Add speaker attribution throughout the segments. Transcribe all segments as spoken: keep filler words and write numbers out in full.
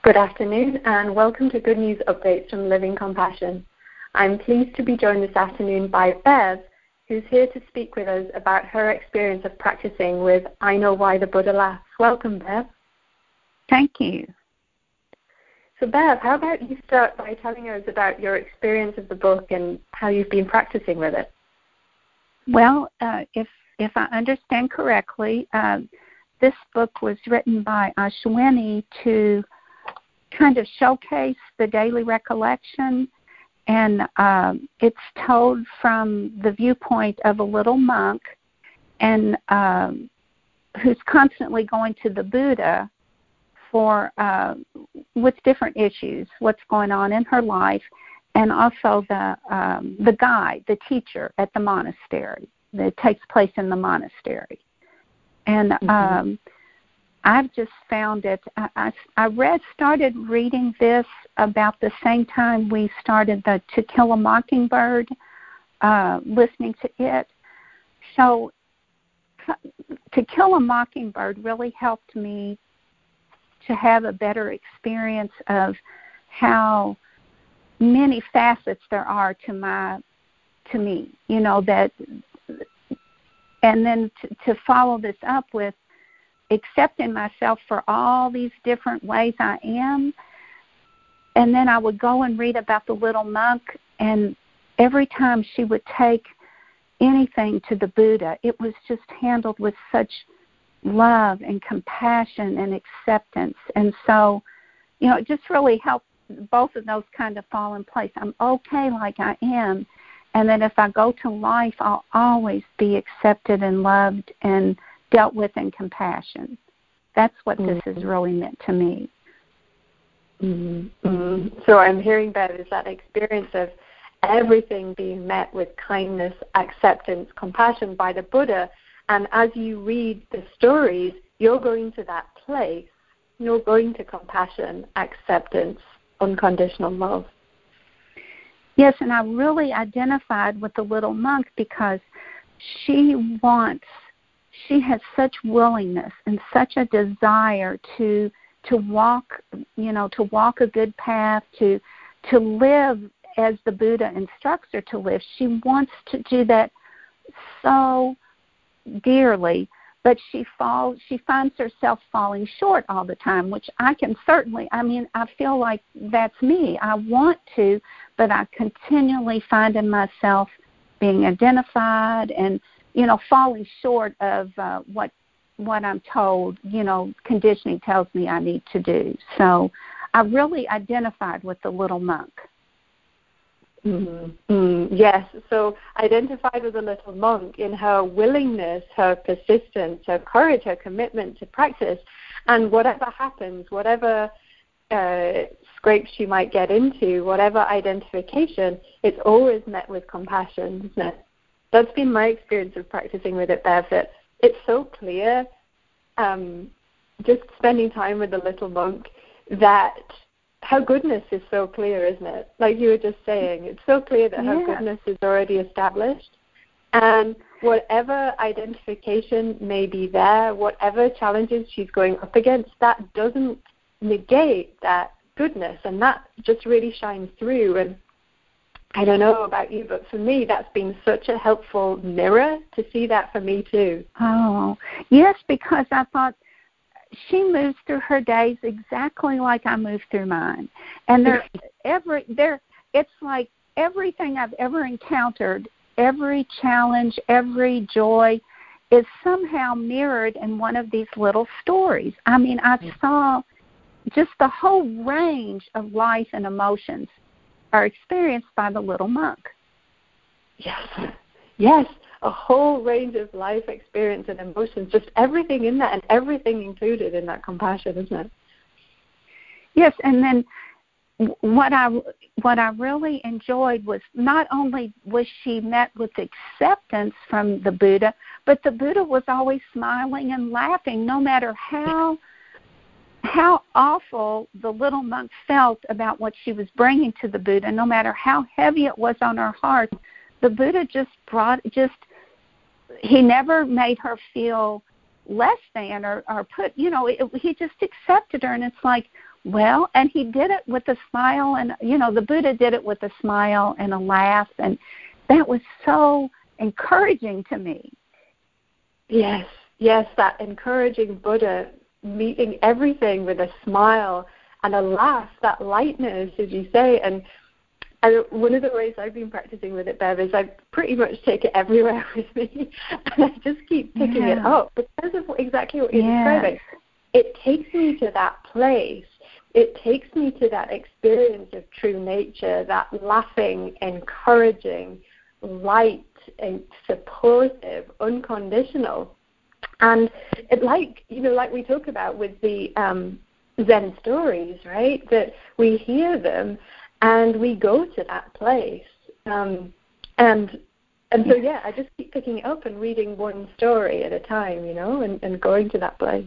Speaker 1: Good afternoon and welcome to Good News Updates from Living Compassion. I'm pleased to be joined this afternoon by Bev, who's here to speak with us about her experience of practicing with I Know Why the Buddha Laughs. Welcome, Bev.
Speaker 2: Thank you.
Speaker 1: So, Bev, how about you start by telling us about your experience of the book and how you've been practicing with it?
Speaker 2: Well, uh, if if I understand correctly, uh, this book was written by Ashwini to kind of showcase the daily recollection, and um, it's told from the viewpoint of a little monk and um, who's constantly going to the Buddha for uh, with different issues, what's going on in her life, and also the um, the guide, the teacher at the monastery. That takes place in the monastery, and mm-hmm. um, I've just found it. I, I, I read, started reading this about the same time we started the To Kill a Mockingbird, uh, listening to it. So, To Kill a Mockingbird really helped me to have a better experience of how many facets there are to my, to me. You know that, and then to, to follow this up with accepting myself for all these different ways I am. And then I would go and read about the little monk, and every time she would take anything to the Buddha, it was just handled with such love and compassion and acceptance. And so, you know, it just really helped both of those kind of fall in place. I'm okay like I am, and then if I go to life, I'll always be accepted and loved and dealt with in compassion. That's what mm-hmm. this has really meant to me.
Speaker 1: Mm-hmm. Mm-hmm. So I'm hearing, Bev, is that experience of everything being met with kindness, acceptance, compassion by the Buddha. And as you read the stories, you're going to that place. You're going to compassion, acceptance, unconditional love.
Speaker 2: Yes, and I really identified with the little monk because she wants She has such willingness and such a desire to to walk, you know, to walk a good path, to to live as the Buddha instructs her to live. She wants to do that so dearly, but she falls. She finds herself falling short all the time, which I can certainly. I mean, I feel like that's me. I want to, but I continually find in myself being identified and, you know, falling short of uh, what what I'm told, you know, conditioning tells me I need to do. So I really identified with the little monk.
Speaker 1: Mm-hmm. Mm, yes, so identified with the little monk in her willingness, her persistence, her courage, her commitment to practice. And whatever happens, whatever uh, scrapes she might get into, whatever identification, it's always met with compassion, isn't it? That's been my experience of practicing with it, Bev, that it's so clear, um, just spending time with the little monk, that her goodness is so clear, isn't it? Like you were just saying, it's so clear that her
Speaker 2: yeah.
Speaker 1: goodness is already established. And whatever identification may be there, whatever challenges she's going up against, that doesn't negate that goodness. And that just really shines through. And I don't know about you, but for me, that's been such a helpful mirror to see that for me too.
Speaker 2: Oh, yes, because I thought she moves through her days exactly like I move through mine. And they're every there it's like everything I've ever encountered, every challenge, every joy is somehow mirrored in one of these little stories. I mean, I saw just the whole range of life and emotions are experienced by the little monk.
Speaker 1: Yes, yes, a whole range of life experience and emotions, just everything in that and everything included in that compassion, isn't it?
Speaker 2: Yes, and then what I what I really enjoyed was not only was she met with acceptance from the Buddha, but the Buddha was always smiling and laughing, no matter how how awful the little monk felt about what she was bringing to the Buddha, no matter how heavy it was on her heart. The Buddha just brought just he never made her feel less than or, or put, you know, it, he just accepted her. And it's like, Well, and he did it with a smile, and, you know, the Buddha did it with a smile and a laugh, and that was so encouraging to me.
Speaker 1: Yes, yes, that encouraging Buddha meeting everything with a smile and a laugh, that lightness, as you say. And I, one of the ways I've been practicing with it, Bev, is I pretty much take it everywhere with me, and I just keep picking yeah. it up because of exactly what you're yes. describing. It takes me to that place. It takes me to that experience of true nature, that laughing, encouraging, light, and supportive, unconditional. And it, like, you know, like we talk about with the um, Zen stories, right, that we hear them and we go to that place. Um, and and so, yeah, I just keep picking it up and reading one story at a time, you know, and, and going to that place.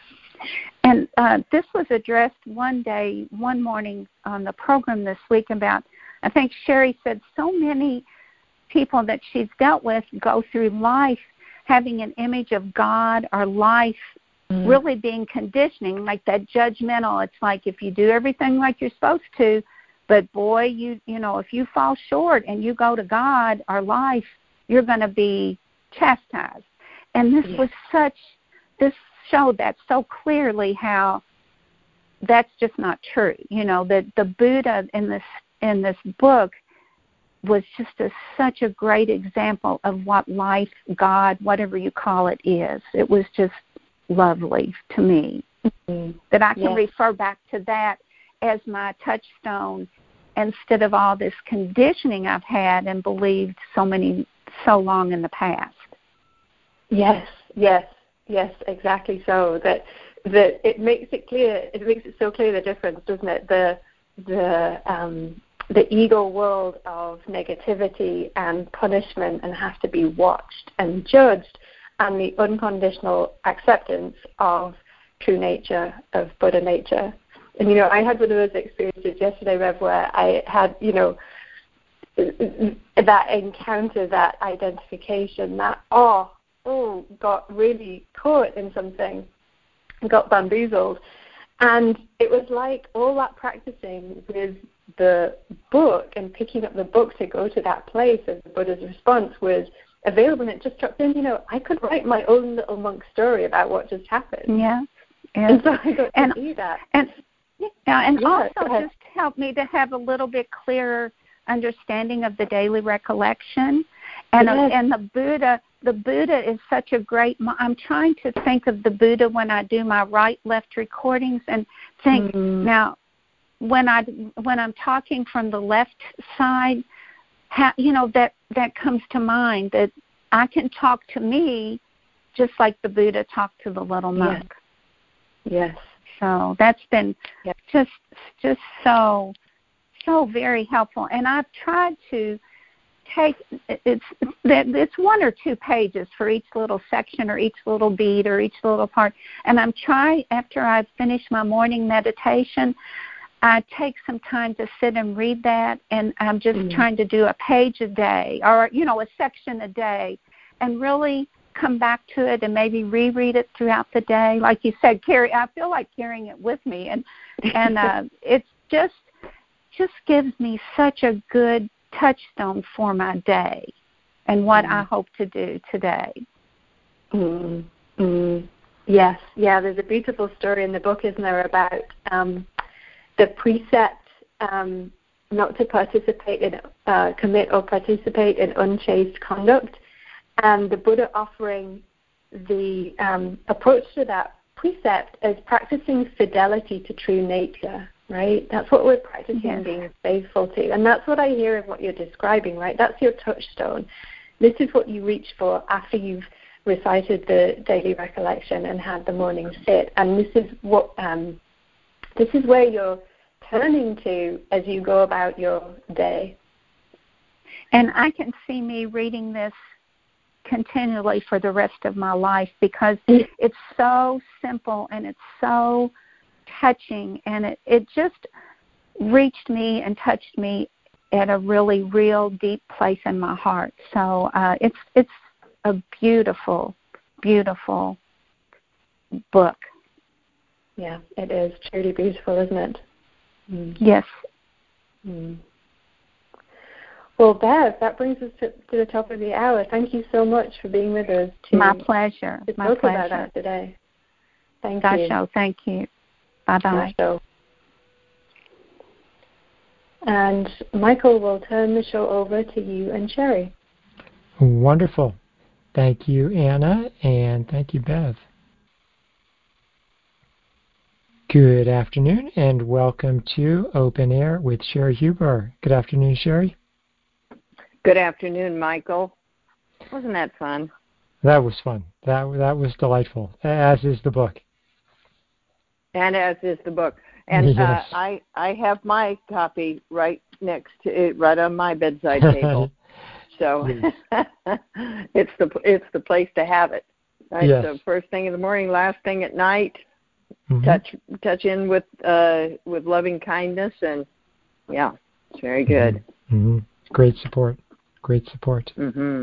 Speaker 2: And uh, this was addressed one day, one morning on the program this week about, I think Sherry said so many people that she's dealt with go through life having an image of God or life mm-hmm. really being conditioning, like that judgmental. It's like if you do everything like you're supposed to, but boy, you you know, if you fall short and you go to God or life, you're going to be chastised. And this yeah. was such, this showed that so clearly how that's just not true. You know, that the Buddha in this in this book was just a, such a great example of what life, God, whatever you call it, is. It was just lovely to me mm-hmm. that I can yes. refer back to that as my touchstone instead of all this conditioning I've had and believed so many, so long in the past.
Speaker 1: Yes, yes, yes, exactly so. That that it makes it clear, it makes it so clear the difference, doesn't it? The the um the ego world of negativity and punishment and have to be watched and judged, and the unconditional acceptance of true nature, of Buddha nature. And, you know, I had one of those experiences yesterday, Rev, where I had, you know, that encounter, that identification, that awe, oh, got really caught in something, got bamboozled. And it was like all that practicing with the book and picking up the book to go to that place of the Buddha's response was available, and it just struck in, you know, I could write my own little monk story about what just happened.
Speaker 2: Yeah. yeah.
Speaker 1: And so I got to
Speaker 2: and,
Speaker 1: do that.
Speaker 2: And, yeah, and
Speaker 1: yeah,
Speaker 2: also just helped me to have a little bit clearer understanding of the daily recollection. And, yes. uh, and the Buddha, the Buddha is such a great, I'm trying to think of the Buddha when I do my right-left recordings and think, mm-hmm. now, when I when I'm talking from the left side, how, you know, that that comes to mind, that I can talk to me just like the Buddha talked to the little monk.
Speaker 1: Yes. yes.
Speaker 2: So that's been yes. just just so so very helpful, and I've tried to take it's it's one or two pages for each little section or each little beat or each little part, and I'm trying after I've finished my morning meditation. I take some time to sit and read that, and I'm just mm-hmm. trying to do a page a day or, you know, a section a day and really come back to it and maybe reread it throughout the day. Like you said, carry, I feel like carrying it with me. And, and uh, it's just, just gives me such a good touchstone for my day and what mm-hmm. I hope to do today.
Speaker 1: Mm-hmm. Mm-hmm. Yes. Yeah, there's a beautiful story in the book, isn't there, about um, the precept um, not to participate in, uh, commit or participate in unchaste conduct, and the Buddha offering the um, approach to that precept as practicing fidelity to true nature, right? That's what we're practicing, yes. being faithful to, and that's what I hear in what you're describing, right? That's your touchstone. This is what you reach for after you've recited the daily recollection and had the morning sit, and this is what um, this is where you're turning to as you go about your day.
Speaker 2: And I can see me reading this continually for the rest of my life because it's so simple and it's so touching, and it, it just reached me and touched me at a really real deep place in my heart. So uh, it's it's a beautiful, beautiful book.
Speaker 1: Yeah, it is truly beautiful, isn't it?
Speaker 2: Mm. Yes.
Speaker 1: Mm. Well, Bev, that brings us to, to the top of the hour. Thank you so much for being with us. To,
Speaker 2: My pleasure.
Speaker 1: To
Speaker 2: My
Speaker 1: talk
Speaker 2: pleasure.
Speaker 1: about that today. Thank
Speaker 2: Dasho,
Speaker 1: you.
Speaker 2: Dasho, thank you. Bye-bye.
Speaker 1: Dasho. And Michael will turn the show over to you and Sherry.
Speaker 3: Wonderful. Thank you, Anna, and thank you, Bev. Good afternoon, and welcome to Open Air with Sherry Huber. Good afternoon, Sherry.
Speaker 4: Good afternoon, Michael. Wasn't that fun?
Speaker 3: That was fun. That that was delightful, as is the book.
Speaker 4: And as is the book. And
Speaker 3: yes.
Speaker 4: uh, I I have my copy right next to it, right on my bedside table. So it's the it's the place to have it. Right?
Speaker 3: Yes.
Speaker 4: So first thing in the morning, last thing at night.
Speaker 3: Mm-hmm.
Speaker 4: Touch touch in with uh, with loving kindness, and yeah, it's very good.
Speaker 3: Mm-hmm. Mm-hmm. Great support. Great support.
Speaker 4: Mm-hmm.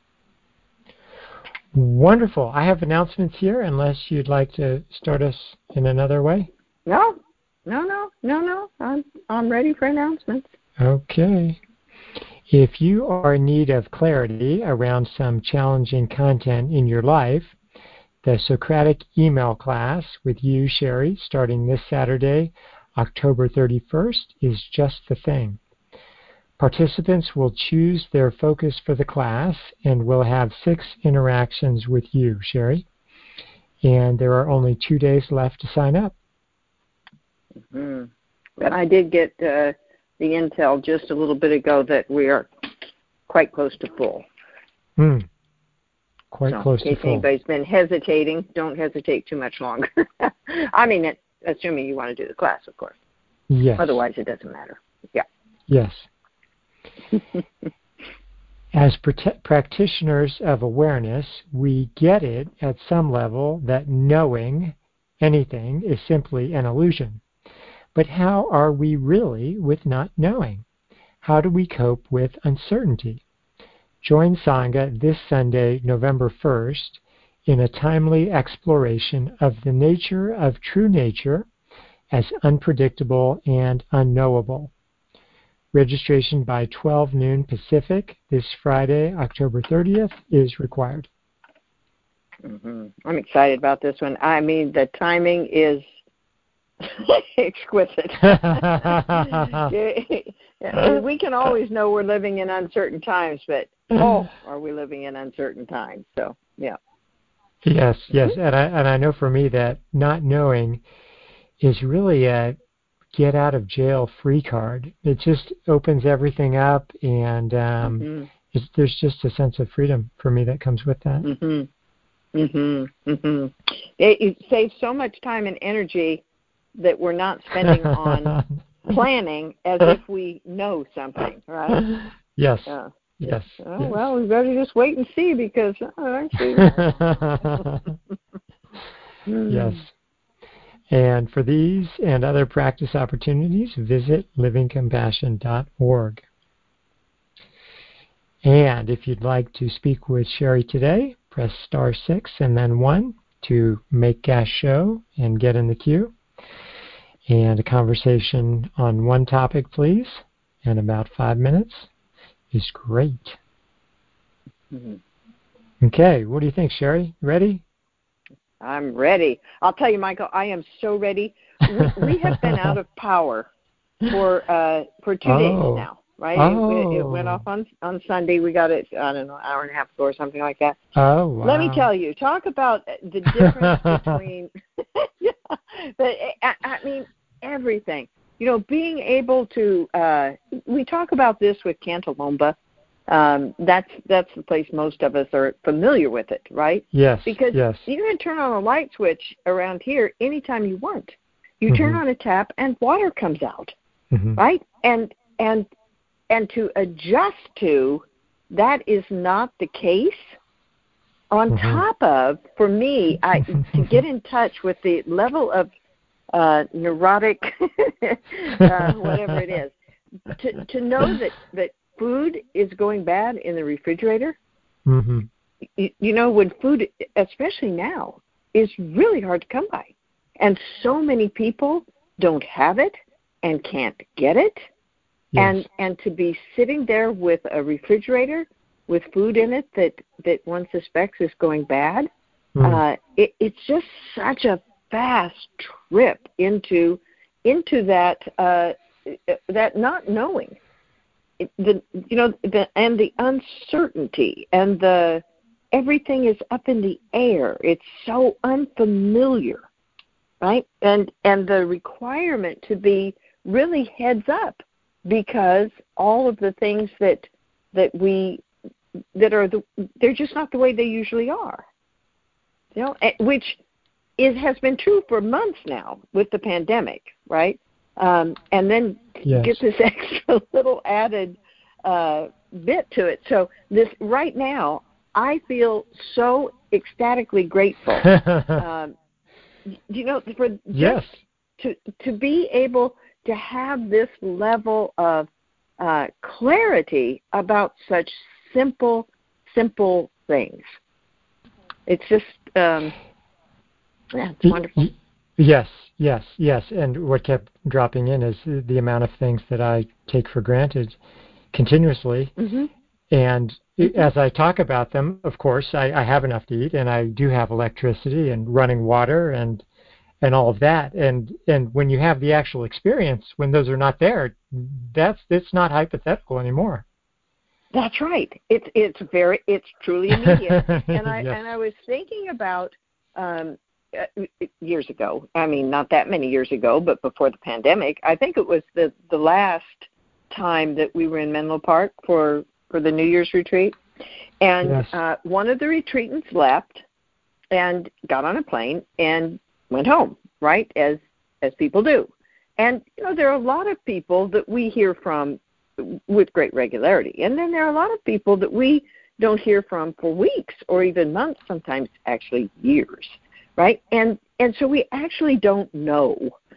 Speaker 3: Wonderful. I have announcements here, unless you'd like to start us in another way.
Speaker 4: No, no, no, no, no. I'm I'm ready for announcements.
Speaker 3: Okay. If you are in need of clarity around some challenging content in your life, the Socratic email class with you, Sherry, starting this Saturday, October thirty-first, is just the thing. Participants will choose their focus for the class and will have six interactions with you, Sherry. And there are only two days left to sign up.
Speaker 4: Mm-hmm. And I did get uh, the intel just a little bit ago that we are quite close to full.
Speaker 3: Mm. Quite
Speaker 4: so
Speaker 3: close to full.
Speaker 4: In case anybody's been hesitating, don't hesitate too much longer. I mean, it, assuming you want to do the class, of course.
Speaker 3: Yes.
Speaker 4: Otherwise, it doesn't matter. Yeah.
Speaker 3: Yes. As pr- practitioners of awareness, we get it at some level that knowing anything is simply an illusion. But how are we really with not knowing? How do we cope with uncertainty? Join Sangha this Sunday, November first, in a timely exploration of the nature of true nature as unpredictable and unknowable. Registration by twelve noon Pacific this Friday, October thirtieth, is required.
Speaker 4: Mm-hmm. I'm excited about this one. I mean, the timing is exquisite. We can always know we're living in uncertain times, but oh, are we living in uncertain times? So, yeah.
Speaker 3: Yes, yes, and I and I know for me that not knowing is really a get out of jail free card. It just opens everything up, and um, mm-hmm. it's, there's just a sense of freedom for me that comes with that.
Speaker 4: Mm-hmm. Mm-hmm. Mm-hmm. It, it saves so much time and energy that we're not spending on planning as if we know something, right?
Speaker 3: Yes.
Speaker 4: Uh,
Speaker 3: yes.
Speaker 4: Oh,
Speaker 3: yes.
Speaker 4: well, we better just wait and see because oh, actually.
Speaker 3: Yes. And for these and other practice opportunities, visit living compassion dot org. And if you'd like to speak with Sherry today, press star six and then one to make gas show and get in the queue. And a conversation on one topic, please, in about five minutes is great. Mm-hmm. Okay, what do you think, Sherry? Ready?
Speaker 4: I'm ready. I'll tell you, Michael, I am so ready. We, we have been out of power for uh, for two
Speaker 3: oh.
Speaker 4: days now, right?
Speaker 3: Oh.
Speaker 4: It, it went off on on Sunday. We got it, I don't know, an hour and a half ago or something like that.
Speaker 3: Oh, wow.
Speaker 4: Let me tell you, talk about the difference between, yeah, but I, I mean, everything. You know, being able to, uh, we talk about this with Cantalomba. Um, that's that's the place most of us are familiar with it, right?
Speaker 3: Yes.
Speaker 4: Because
Speaker 3: yes.
Speaker 4: you can turn on a light switch around here anytime you want. You
Speaker 3: mm-hmm.
Speaker 4: turn on a tap and water comes out,
Speaker 3: mm-hmm.
Speaker 4: right? And and and to adjust to that is not the case. On
Speaker 3: mm-hmm.
Speaker 4: top of, for me, I to get in touch with the level of uh, neurotic, uh, whatever it is, to to know that that. Food is going bad in the refrigerator.
Speaker 3: Mm-hmm.
Speaker 4: You, you know, when food, especially now, is really hard to come by. And so many people don't have it and can't get it.
Speaker 3: Yes.
Speaker 4: And and to be sitting there with a refrigerator with food in it that, that one suspects is going bad,
Speaker 3: mm.
Speaker 4: uh, it, it's just such a fast trip into into that uh, that not knowing, it, the you know the and the uncertainty and the everything is up in the air. It's so unfamiliar, right? And and the requirement to be really heads up, because all of the things that that we that are the they're just not the way they usually are, you know, which is has been true for months now with the pandemic, right? Um, and then
Speaker 3: yes.
Speaker 4: get this extra little added uh, bit to it. So this right now, I feel so ecstatically grateful. um, you know, for just
Speaker 3: yes.
Speaker 4: to to be able to have this level of uh, clarity about such simple, simple things. It's just, um, yeah, it's wonderful.
Speaker 3: Yes, yes, yes. And what kept dropping in is the amount of things that I take for granted continuously.
Speaker 4: Mm-hmm.
Speaker 3: And
Speaker 4: mm-hmm.
Speaker 3: as I talk about them, of course, I, I have enough to eat, and I do have electricity and running water and and all of that. And and when you have the actual experience, when those are not there, that's it's not hypothetical anymore.
Speaker 4: That's right. It's it's very it's truly immediate. And I
Speaker 3: yes.
Speaker 4: and I was thinking about um, years ago. I mean, not that many years ago, but before the pandemic. I think it was the the last time that we were in Menlo Park for for the New Year's retreat, and
Speaker 3: yes.
Speaker 4: uh, one of the retreatants left and got on a plane and went home, right, as as people do. And, you know, there are a lot of people that we hear from with great regularity. And then there are a lot of people that we don't hear from for weeks or even months, sometimes actually years, right? And and so we actually don't know.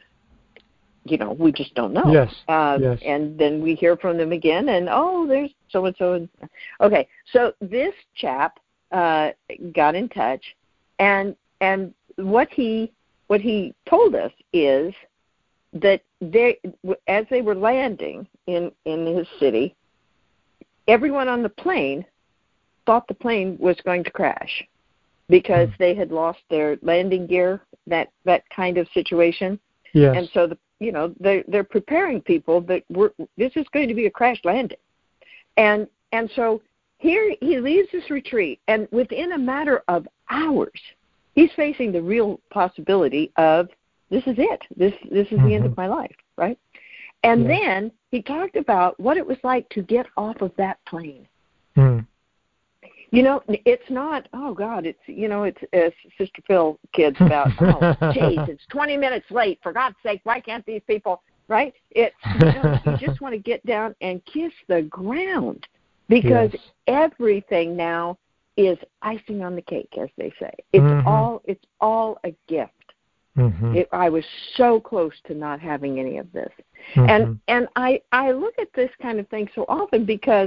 Speaker 4: You know, we just don't know.
Speaker 3: Yes,
Speaker 4: uh,
Speaker 3: yes.
Speaker 4: And then we hear from them again, and, oh, there's so-and-so. Okay, so this chap uh, got in touch, and and what he what he told us is that they, as they were landing in, in his city, everyone on the plane thought the plane was going to crash because mm. they had lost their landing gear, that, that kind of situation.
Speaker 3: Yes.
Speaker 4: And so, the, you know, they're, they're preparing people that we're, this is going to be a crash landing. And and so here he leaves this retreat, and within a matter of hours, he's facing the real possibility of, this is it. This this is mm-hmm. the end of my life, right? And yeah. then he talked about what it was like to get off of that plane.
Speaker 3: Mm.
Speaker 4: You know, it's not, oh, God, it's, you know, it's uh, Sister Phil kids about, oh, geez, it's twenty minutes late. For God's sake, why can't these people, right? It's, you know, you just want to get down and kiss the ground, because yes. everything now is icing on the cake, as they say. It's mm-hmm. all it's all a gift. Mm-hmm. It, I was so close to not having any of this. Mm-hmm. And and I, I look at this kind of thing so often because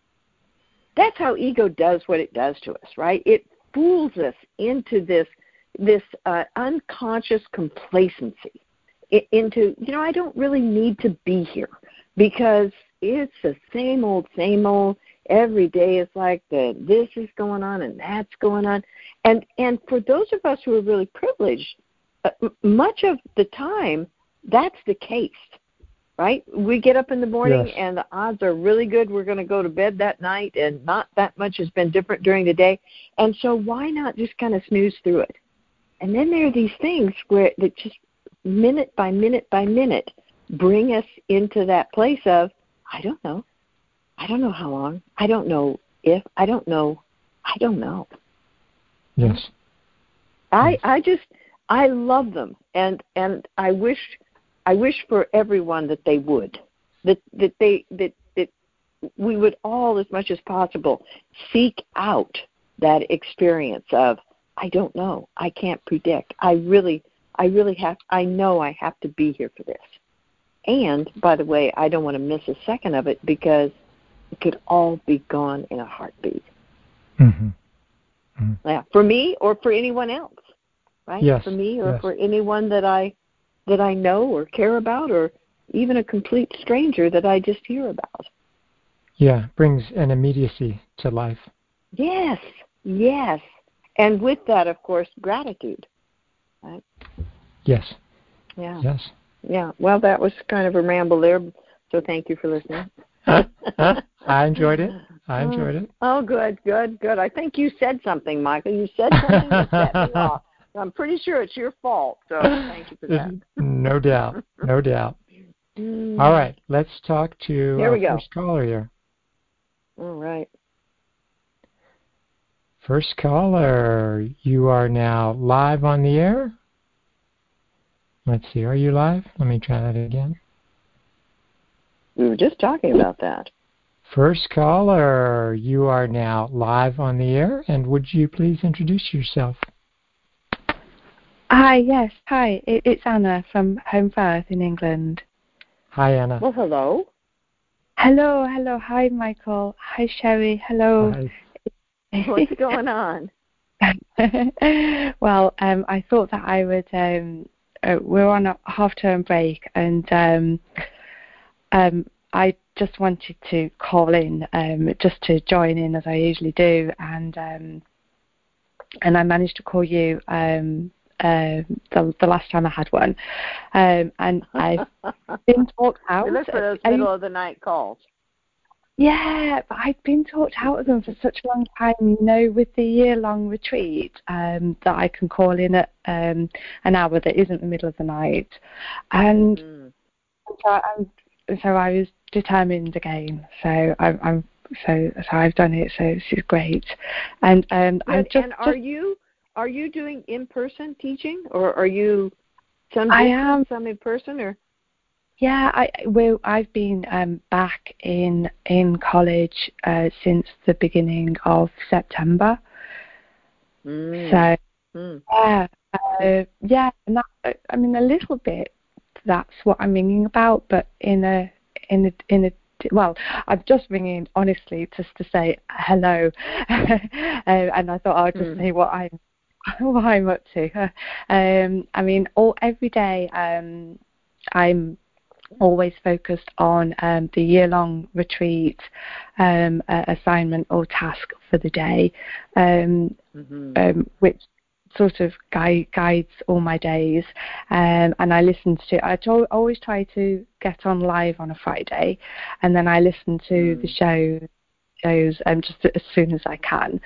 Speaker 4: that's how ego does what it does to us, right? It fools us into this this uh, unconscious complacency, it, into, you know, I don't really need to be here because it's the same old, same old. Every day is like the this is going on and that's going on. And and for those of us who are really privileged, uh, much of the time that's the case, right? We get up in the morning yes. and the odds are really good we're going to go to bed that night, and not that much has been different during the day. And so why not just kind of snooze through it? And then there are these things where that just minute by minute by minute bring us into that place of, I don't know. I don't know how long. I don't know if. I don't know. I don't know.
Speaker 3: Yes.
Speaker 4: I
Speaker 3: yes.
Speaker 4: I just I love them, and and I wish I wish for everyone that they would, that that they that that we would all, as much as possible, seek out that experience of, I don't know. I can't predict. I really I really have. I know I have to be here for this. And by the way, I don't want to miss a second of it, because it could all be gone in a heartbeat.
Speaker 3: Mm-hmm. Mm-hmm.
Speaker 4: Yeah, for me or for anyone else, right?
Speaker 3: Yes.
Speaker 4: For me or
Speaker 3: yes.
Speaker 4: for anyone that I that I know or care about, or even a complete stranger that I just hear about.
Speaker 3: Yeah, brings an immediacy to life.
Speaker 4: Yes, yes. And with that, of course, gratitude. Right?
Speaker 3: Yes.
Speaker 4: Yeah.
Speaker 3: Yes.
Speaker 4: Yeah. Well, that was kind of a ramble there, so thank you for listening.
Speaker 3: I enjoyed it. I enjoyed it.
Speaker 4: Oh, good, good, good. I think you said something, Michael. You said something that set me off. I'm pretty sure it's your fault, so thank you for that.
Speaker 3: No doubt. No doubt.
Speaker 4: Mm.
Speaker 3: All right. Let's talk to
Speaker 4: Here
Speaker 3: our
Speaker 4: we go.
Speaker 3: first caller here.
Speaker 4: All right.
Speaker 3: First caller, you are now live on the air. Let's see. Are you live? Let me try that again.
Speaker 4: We were just talking about that.
Speaker 3: First caller, you are now live on the air, and would you please introduce yourself?
Speaker 5: Hi, yes, hi. It, it's Anna from Home Firth in England.
Speaker 3: Hi, Anna.
Speaker 4: Well, hello.
Speaker 5: Hello, hello. Hi, Michael. Hi, Sherry. Hello.
Speaker 3: Hi.
Speaker 4: What's going on?
Speaker 5: Well, um, I thought that I would. Um, uh, we're on a half-term break, and um, um, I just wanted to call in, um, just to join in as I usually do, and um, and I managed to call you um, uh, the, the last time I had one, um, and I've been talked out.
Speaker 4: We look for those
Speaker 5: I,
Speaker 4: middle of the night calls.
Speaker 5: Yeah, but I've been talked out of them for such a long time, you know, with the year-long retreat, um, that I can call in at um, an hour that isn't the middle of the night. And
Speaker 4: Mm.
Speaker 5: so, I'm, so I was determined again. So I'm, I'm so, so I've done it. So this is great. And um, I'm just.
Speaker 4: And are
Speaker 5: just,
Speaker 4: you are you doing in-person teaching, or are you some
Speaker 5: I
Speaker 4: distance,
Speaker 5: am.
Speaker 4: some in person, or?
Speaker 5: Yeah, I well, I've been um, back in in college uh, since the beginning of September.
Speaker 4: Mm.
Speaker 5: So
Speaker 4: Mm.
Speaker 5: yeah, uh, yeah, and that, I mean a little bit. That's what I'm ringing about, but in a in a in a well, I'm just ringing honestly just to say hello, uh, and I thought I'd just
Speaker 4: Mm.
Speaker 5: say what I'm what I'm up to. Um, I mean, all every day, um, I'm always focused on um, the year-long retreat um, uh, assignment or task for the day, um,
Speaker 4: Mm-hmm.
Speaker 5: um, which sort of guide, guides all my days. Um, and I listen to, I to, always try to get on live on a Friday, and then I listen to
Speaker 4: Mm.
Speaker 5: the show shows um, just as soon as I can.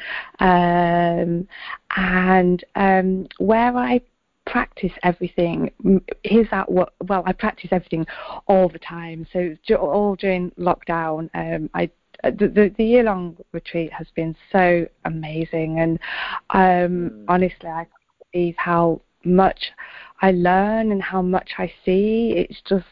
Speaker 5: Um, and um, where I practice everything is that what well I practice everything all the time, so all during lockdown. um I the, the, the year-long retreat has been so amazing, and um
Speaker 4: Mm.
Speaker 5: honestly I can't believe how much I learn and how much I see. It's just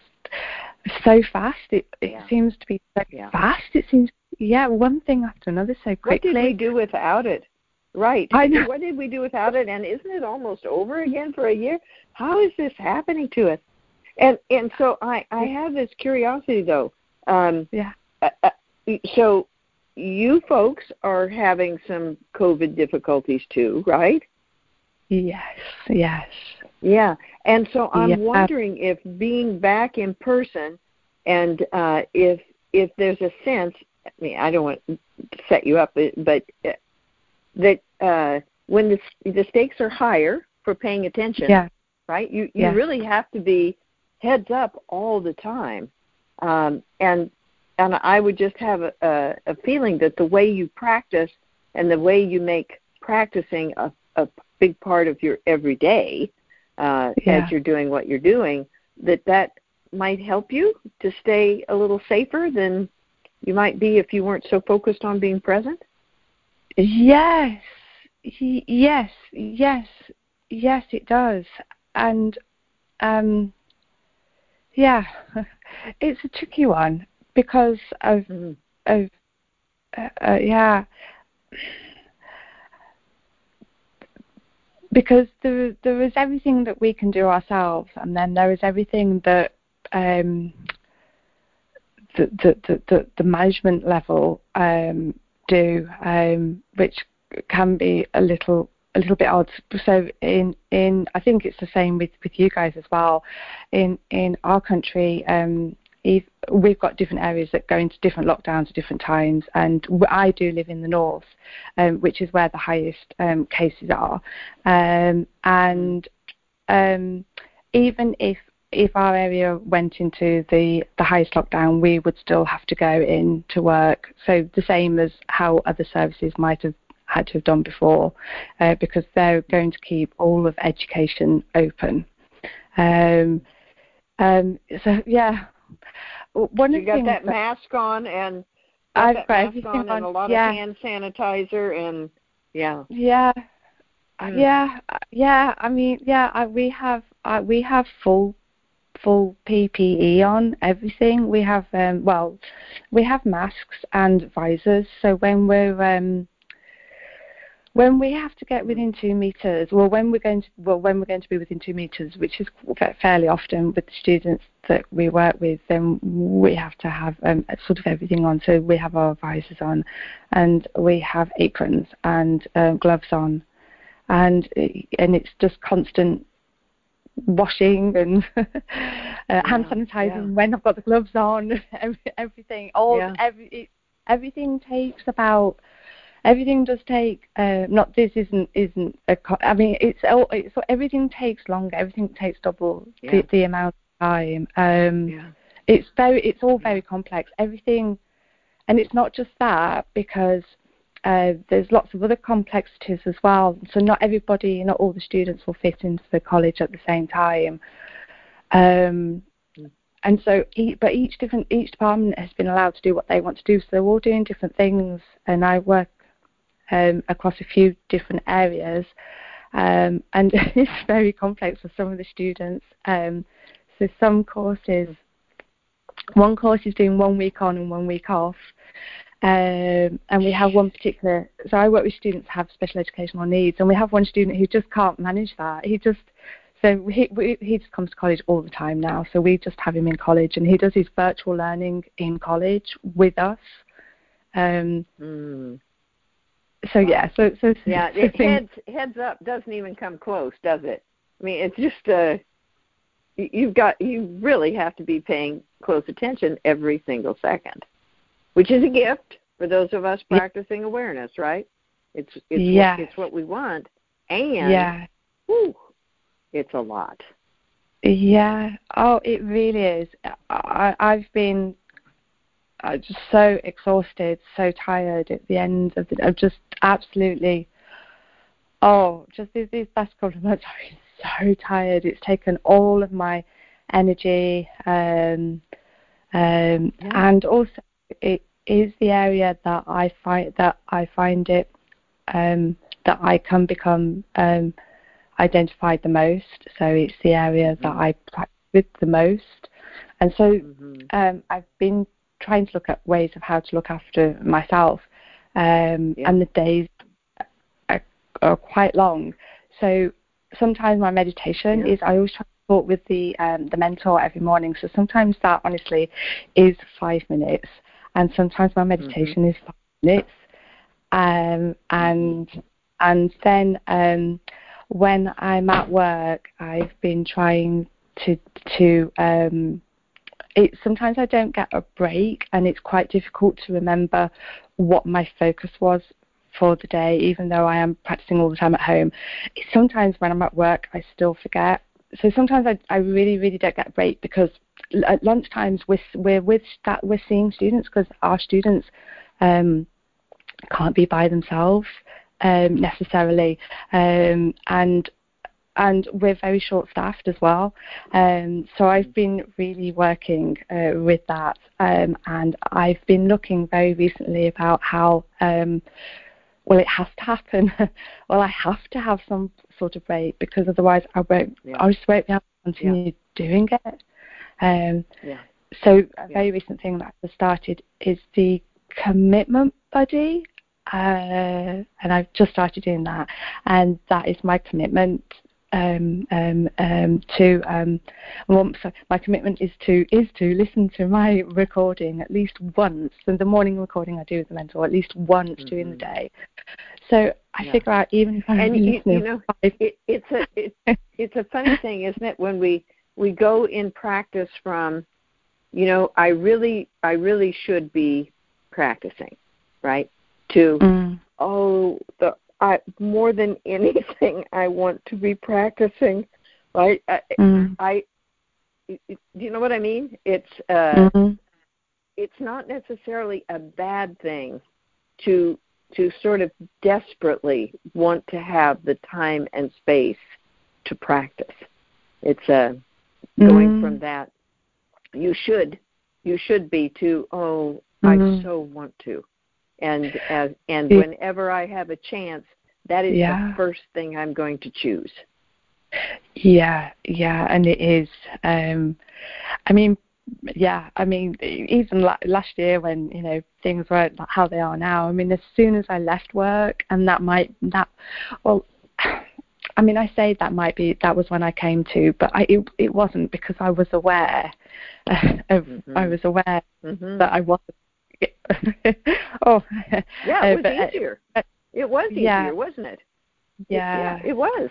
Speaker 5: so fast. It, it
Speaker 4: Yeah.
Speaker 5: seems to be so
Speaker 4: Yeah.
Speaker 5: fast. It seems, yeah, one thing after another so quickly.
Speaker 4: What did we do without it? Right.
Speaker 5: I know.
Speaker 4: What did we do without it? And isn't it almost over again for a year? How is this happening to us? And and so I, I have this curiosity, though. Um,
Speaker 5: Yeah.
Speaker 4: Uh, uh, so you folks are having some COVID difficulties too, right?
Speaker 5: Yes, yes.
Speaker 4: Yeah. And so I'm
Speaker 5: Yeah.
Speaker 4: wondering if being back in person, and uh, if if there's a sense, I mean, I don't want to set you up, but, but uh, that uh, when the the stakes are higher for paying attention,
Speaker 5: Yeah.
Speaker 4: right? You you
Speaker 5: Yeah.
Speaker 4: really have to be heads up all the time, um, and and I would just have a, a, a feeling that the way you practice and the way you make practicing a, a big part of your everyday, uh,
Speaker 5: Yeah.
Speaker 4: as you're doing what you're doing, that that might help you to stay a little safer than you might be if you weren't so focused on being present.
Speaker 5: Yes, y- yes, yes, yes, it does. And, um, yeah, it's a tricky one because of,
Speaker 4: Mm-hmm.
Speaker 5: of uh, uh, yeah, because there, there is everything that we can do ourselves, and then there is everything that um, the, the, the, the, the management level um, do, um, which can be a little a little bit odd. So in, in I think it's the same with, with you guys as well. In in our country, um, if we've got different areas that go into different lockdowns at different times, and I do live in the north, um, which is where the highest um, cases are. Um, and um, even if if our area went into the, the highest lockdown, we would still have to go in to work. So the same as how other services might have had to have done before, uh, because they're going to keep all of education open. Um, um, so yeah, one
Speaker 4: you
Speaker 5: of the
Speaker 4: got
Speaker 5: things
Speaker 4: that,
Speaker 5: that
Speaker 4: mask on and
Speaker 5: I've
Speaker 4: that
Speaker 5: got
Speaker 4: mask
Speaker 5: everything
Speaker 4: on,
Speaker 5: on,
Speaker 4: and a lot
Speaker 5: yeah.
Speaker 4: of hand sanitizer, and yeah,
Speaker 5: yeah,
Speaker 4: mm.
Speaker 5: yeah, yeah. I mean, yeah, I, we have uh, we have full. full P P E on, everything. We have, um, well, we have masks and visors. So when we're, um, when we have to get within two meters, well, when we're going to, well, when we're going to be within two meters, which is fairly often with the students that we work with, then we have to have um, sort of everything on. So we have our visors on, and we have aprons and um, gloves on, and and it's just constant washing and uh,
Speaker 4: yeah,
Speaker 5: hand sanitizing
Speaker 4: yeah.
Speaker 5: when I've got the gloves on. every, everything, all
Speaker 4: yeah.
Speaker 5: every it, everything takes about. Everything does take. Uh, not this isn't isn't. A, I mean, it's, it's everything takes longer. Everything takes double
Speaker 4: yeah.
Speaker 5: the, the amount of time. Um,
Speaker 4: yeah.
Speaker 5: It's very. It's all very complex. Everything, and it's not just that, because Uh, there's lots of other complexities as well. So not everybody, not all the students will fit into the college at the same time. Um, and so, but each different each department has been allowed to do what they want to do. So they're all doing different things. And I work um, across a few different areas, um, and it's very complex for some of the students. Um, so some courses, one course is doing one week on and one week off. Um, and we have one particular, so I work with students who have special educational needs, and we have one student who just can't manage that. He just, so he, we, he just comes to college all the time now, so we just have him in college, and he does his virtual learning in college with us. Um,
Speaker 4: mm.
Speaker 5: So
Speaker 4: wow.
Speaker 5: yeah, so, so
Speaker 4: yeah,
Speaker 5: so
Speaker 4: it,
Speaker 5: things,
Speaker 4: heads, heads up doesn't even come close, does it? I mean, it's just, uh, you've got, you really have to be paying close attention every single second, which is a gift for those of us practicing awareness, right? It's it's
Speaker 5: yeah.
Speaker 4: what, it's what we want, and
Speaker 5: yeah,
Speaker 4: whew, it's a lot.
Speaker 5: yeah. Oh, it really is. I, I've been uh, just so exhausted, so tired at the end of the. I'm just absolutely. Oh, just these, these last couple of months, I've been so tired. It's taken all of my energy, um, um,
Speaker 4: Yeah.
Speaker 5: and also it is the area that I find that I find it um, that I can become um, identified the most. So it's the area
Speaker 4: mm-hmm.
Speaker 5: that I practice with the most, and so
Speaker 4: mm-hmm.
Speaker 5: um, I've been trying to look at ways of how to look after myself, um,
Speaker 4: yeah.
Speaker 5: and the days are, are quite long. So sometimes my meditation
Speaker 4: yeah.
Speaker 5: is I always try to talk with the um, the mentor every morning. So sometimes that honestly is five minutes. And sometimes my meditation
Speaker 4: mm-hmm.
Speaker 5: is five minutes, um, and mm-hmm. and then um, when I'm at work, I've been trying to to. Um, it sometimes I don't get a break, and it's quite difficult to remember what my focus was for the day, even though I am practicing all the time at home. Sometimes when I'm at work, I still forget. So sometimes I, I really, really don't get a break, because at lunchtimes we're, we're with that we're seeing students, because our students um, can't be by themselves um, necessarily, um, and and we're very short-staffed as well. Um, so I've been really working uh, with that, um, and I've been looking very recently about how. Um, well, it has to happen. well, I have to have some sort of break, because otherwise I won't. Yeah. I just won't be able to continue yeah. doing it. Um,
Speaker 4: yeah.
Speaker 5: So a very yeah. recent thing that I've started is the Commitment Buddy, uh, and I've just started doing that. And that is my commitment um, um, um, to um, well, so my commitment is to is to listen to my recording at least once. And the morning recording I do with the mentor at least once mm-hmm. during the day. So I yeah. figure out even if I'm
Speaker 4: and
Speaker 5: listening,
Speaker 4: you, you know, it, it's a it, it's a funny thing, isn't it? When we we go in practice from, you know, I really I really should be practicing, right? To mm. oh the. I, more than anything, I want to be practicing, right? Mm. I, I, do you know what I mean? It's uh, mm-hmm. it's not necessarily a bad thing to to sort of desperately want to have the time and space to practice. It's uh, going mm. from that you should you should be to oh mm. I so want to. And as, and whenever I have a chance, that is yeah. the first thing I'm going to choose.
Speaker 5: Yeah, yeah, and it is. Um, I mean, yeah, I mean, even la- last year when, you know, things weren't how they are now, I mean, as soon as I left work, and that might, that, well, I mean, I say that might be, that was when I came to, but I, it, it wasn't because I was aware uh, of, mm-hmm. I was aware mm-hmm. that I wasn't. oh
Speaker 4: yeah, it was uh, easier. Uh, it was easier, yeah. wasn't it?
Speaker 5: Yeah,
Speaker 4: it, yeah, it was.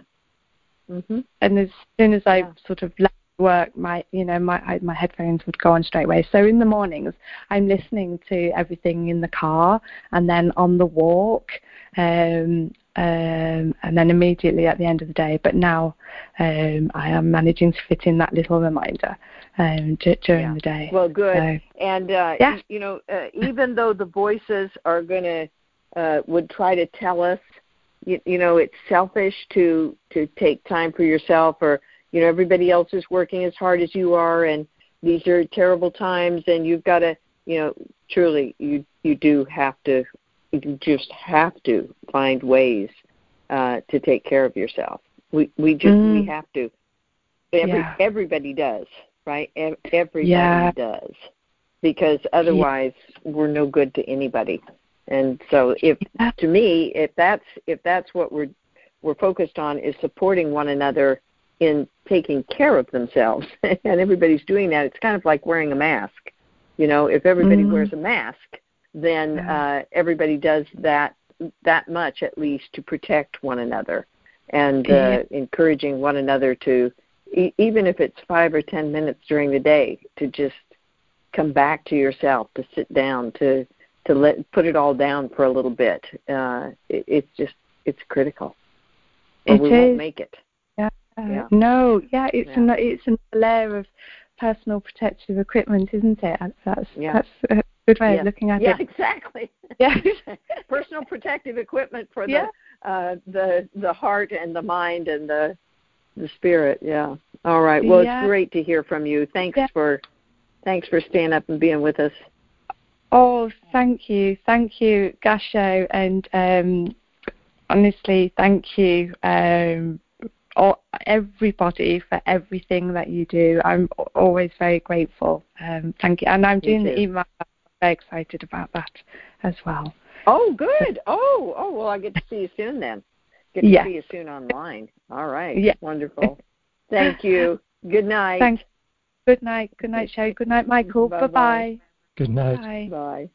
Speaker 4: Mm-hmm.
Speaker 5: And as soon as I yeah. sort of left work, my you know my I, my headphones would go on straight away. So in the mornings, I'm listening to everything in the car, and then on the walk, um, um, and then immediately at the end of the day. But now, um, I am managing to fit in that little reminder. Um, d- during
Speaker 4: yeah.
Speaker 5: the day.
Speaker 4: Well, good.
Speaker 5: So,
Speaker 4: and uh,
Speaker 5: yeah.
Speaker 4: you know, uh, even though the voices are going to uh, would try to tell us, you, you know, it's selfish to to take time for yourself, or you know, everybody else is working as hard as you are, and these are terrible times, and you've got to, you know, truly, you you do have to, you just have to find ways uh, to take care of yourself. We we just mm. we have to. Every yeah. everybody does. Right, everybody yeah. does, because otherwise yeah. we're no good to anybody. And so, if yeah. to me, if that's if that's what we're we're focused on, is supporting one another in taking care of themselves, and everybody's doing that. It's kind of like wearing a mask. You know, if everybody mm. wears a mask, then uh, everybody does that that much at least to protect one another, and uh, yeah. encouraging one another to. Even if it's five or ten minutes during the day, to just come back to yourself, to sit down, to to let put it all down for a little bit. Uh, it, it's just it's critical, or
Speaker 5: it
Speaker 4: we
Speaker 5: is.
Speaker 4: won't make it.
Speaker 5: Yeah. yeah. No. Yeah. It's yeah. an it's a layer of personal protective equipment, isn't it? That's
Speaker 4: yeah.
Speaker 5: that's a good way
Speaker 4: yeah.
Speaker 5: of looking at
Speaker 4: yeah,
Speaker 5: it.
Speaker 4: Yeah. Exactly.
Speaker 5: Yeah.
Speaker 4: Personal protective equipment for
Speaker 5: yeah.
Speaker 4: the uh, the the heart and the mind and the The spirit, yeah. All right. Well, yeah. it's great to hear from you. Thanks yeah. for, thanks for staying up and being with us.
Speaker 5: Oh, thank you, thank you, Gasho, and um, honestly, thank you, um, all, everybody for everything that you do. I'm always very grateful. Um, thank you, and I'm doing the email. I'm very excited about that as well.
Speaker 4: Oh, good. Oh, oh. Well, I get to see you soon then. Get to yeah. see you soon online. All right.
Speaker 5: Yeah.
Speaker 4: Wonderful. Thank you. Good night.
Speaker 5: Thanks. Good night. Good night, Shay. Good night, Michael.
Speaker 4: Bye-bye.
Speaker 5: Bye-bye.
Speaker 3: Good night.
Speaker 5: Bye.
Speaker 4: Bye.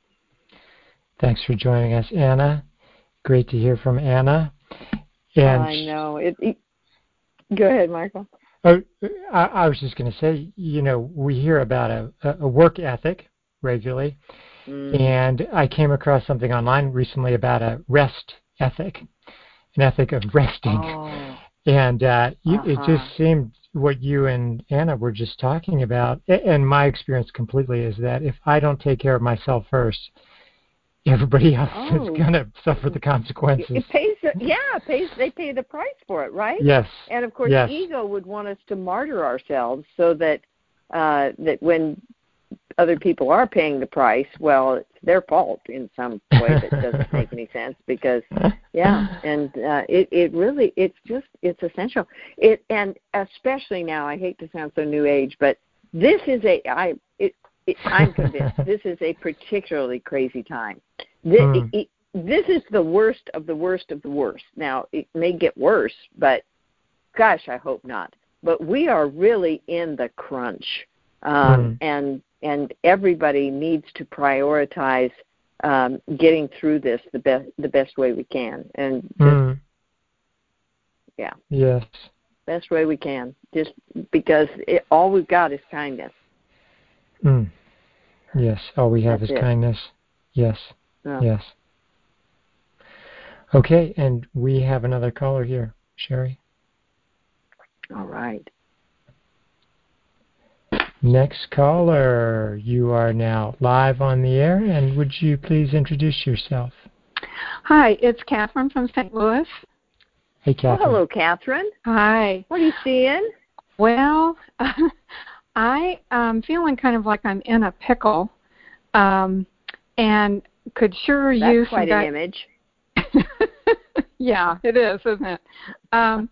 Speaker 3: Thanks for joining us, Anna. Great to hear from Anna. And
Speaker 4: I know. It, it, go ahead, Michael.
Speaker 3: Oh, I, I was just going to say, you know, we hear about a, a work ethic regularly, mm. and I came across something online recently about a rest ethic. An ethic of resting.
Speaker 4: Oh.
Speaker 3: And uh, you,
Speaker 4: uh-huh.
Speaker 3: it just seemed what you and Anna were just talking about, and my experience completely is that if I don't take care of myself first, everybody else oh. is going to suffer the consequences.
Speaker 4: It pays, yeah, it pays, they pay the price for it, right?
Speaker 3: Yes.
Speaker 4: And, of course,
Speaker 3: yes.
Speaker 4: ego would want us to martyr ourselves so that uh, that when other people are paying the price, well, it's their fault in some way that doesn't make any sense because, yeah, and uh, it, it really, it's just, it's essential. It And especially now, I hate to sound so new age, but this is a, I, it, it, I'm convinced this is a particularly crazy time. This, mm. it, it, this is the worst of the worst of the worst. Now, it may get worse, but gosh, I hope not. But we are really in the crunch, um, mm. and and everybody needs to prioritize um, getting through this the best the best way we can, and just, mm. yeah,
Speaker 3: yes,
Speaker 4: best way we can. Just because it, all we've got is kindness.
Speaker 3: Mm. Yes, all we have
Speaker 4: That's
Speaker 3: is
Speaker 4: it.
Speaker 3: kindness. Yes,
Speaker 4: oh.
Speaker 3: yes. Okay, and we have another caller here, Sherry.
Speaker 4: All right.
Speaker 3: Next caller, you are now live on the air, and would you please introduce yourself?
Speaker 2: Hi, it's Catherine from Saint Louis.
Speaker 3: Hey, Catherine.
Speaker 4: Well, hello, Catherine.
Speaker 2: Hi.
Speaker 4: What are you seeing?
Speaker 2: Well, I am feeling kind of like I'm in a pickle, um, and could sure
Speaker 4: That's
Speaker 2: use
Speaker 4: quite
Speaker 2: some
Speaker 4: an
Speaker 2: guy-
Speaker 4: image.
Speaker 2: Yeah, it is, isn't it? Um,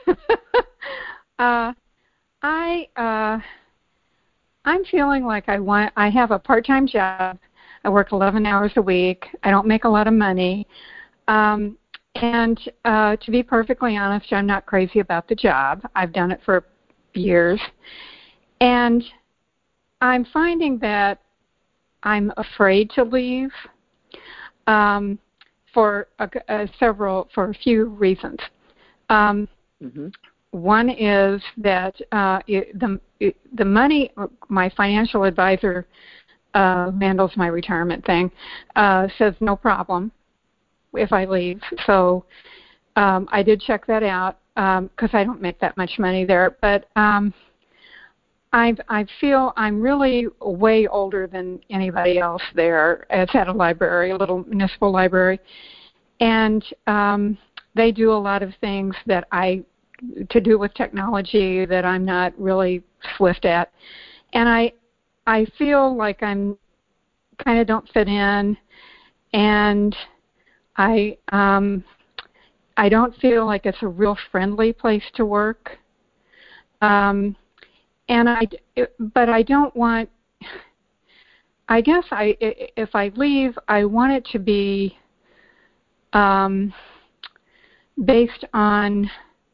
Speaker 2: uh, I uh, I'm feeling like I want. I have a part-time job. I work eleven hours a week. I don't make a lot of money, um, and uh, to be perfectly honest, I'm not crazy about the job. I've done it for years, and I'm finding that I'm afraid to leave. Um, for a, a several, for a few reasons. Um,
Speaker 4: mm-hmm.
Speaker 2: One is that uh, it, the it, the money, my financial advisor uh, handles my retirement thing, uh, says no problem if I leave. So um, I did check that out because um, I don't make that much money there. But um, I I feel I'm really way older than anybody else there. It's at a library, a little municipal library, and um, they do a lot of things that I to do with technology that I'm not really swift at, and I I feel like I'm kind of don't fit in, and I um, I don't feel like it's a real friendly place to work. Um, And I, but I don't want. I guess I, if I leave, I want it to be um, based on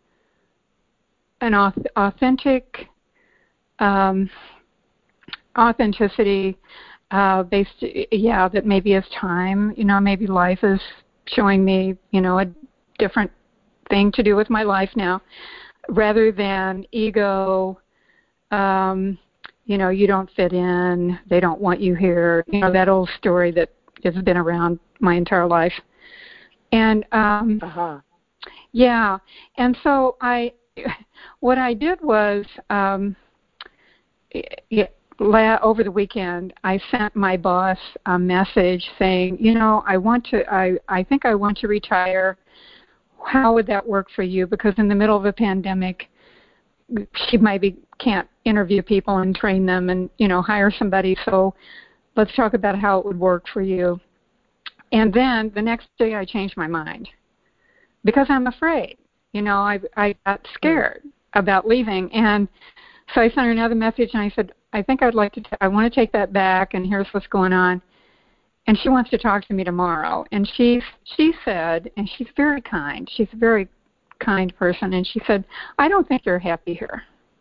Speaker 2: an authentic um, authenticity. Uh, based, yeah, that maybe as time, you know, maybe life is showing me, you know, a different thing to do with my life now, rather than ego. Um, you know, you don't fit in, they don't want you here, you know, that old story that has been around my entire life. And, um,
Speaker 4: uh-huh.
Speaker 2: yeah, and so I, what I did was, um, yeah, over the weekend, I sent my boss a message saying, you know, I want to, I, I think I want to retire. How would that work for you? Because in the middle of a pandemic, she maybe can't interview people and train them and, you know, hire somebody. So let's talk about how it would work for you. And then the next day I changed my mind because I'm afraid. You know, I I got scared about leaving. And so I sent her another message and I said, I think I'd like to, t- I want to take that back and here's what's going on. And she wants to talk to me tomorrow. And she, she said, and she's very kind, she's a very kind person, and she said, I don't think you're happy here.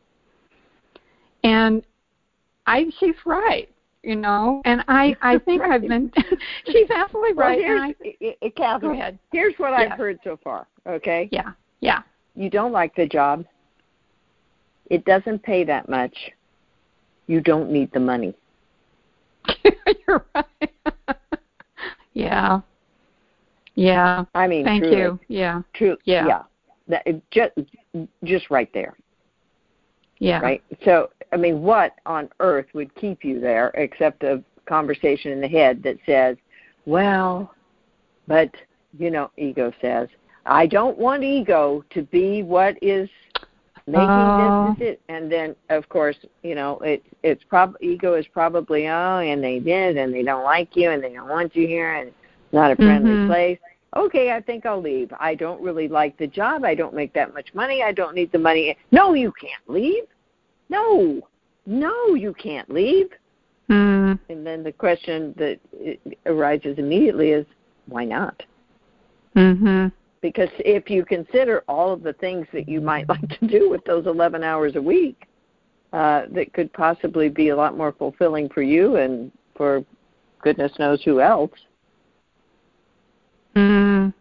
Speaker 2: And I, she's right, you know, and I, I think
Speaker 4: right.
Speaker 2: I've been, she's absolutely
Speaker 4: well,
Speaker 2: right.
Speaker 4: Here's,
Speaker 2: and I,
Speaker 4: I, Catherine,
Speaker 2: go ahead.
Speaker 4: Here's what
Speaker 2: yeah.
Speaker 4: I've heard so far, okay?
Speaker 2: Yeah, yeah.
Speaker 4: You don't like the job. It doesn't pay that much. You don't need the money.
Speaker 2: You're right. yeah. Yeah.
Speaker 4: I mean,
Speaker 2: Thank
Speaker 4: truly,
Speaker 2: you. Yeah.
Speaker 4: True.
Speaker 2: Yeah.
Speaker 4: Yeah. That, just, just right there.
Speaker 2: Yeah.
Speaker 4: Right. So, I mean, what on earth would keep you there except a conversation in the head that says, well, but, you know, ego says, I don't want ego to be what is making
Speaker 2: uh,
Speaker 4: this, this, this. And then, of course, you know, it, it's prob- ego is probably, oh, and they did, and they don't like you, and they don't want you here, and it's not a friendly
Speaker 2: mm-hmm.
Speaker 4: place. Okay, I think I'll leave. I don't really like the job. I don't make that much money. I don't need the money. No, you can't leave. No, no, you can't leave.
Speaker 2: Mm.
Speaker 4: And then the question that arises immediately is, why not?
Speaker 2: Mhm.
Speaker 4: Because if you consider all of the things that you might like to do with those eleven hours a week, uh, that could possibly be a lot more fulfilling for you and for goodness knows who else.
Speaker 2: Mm.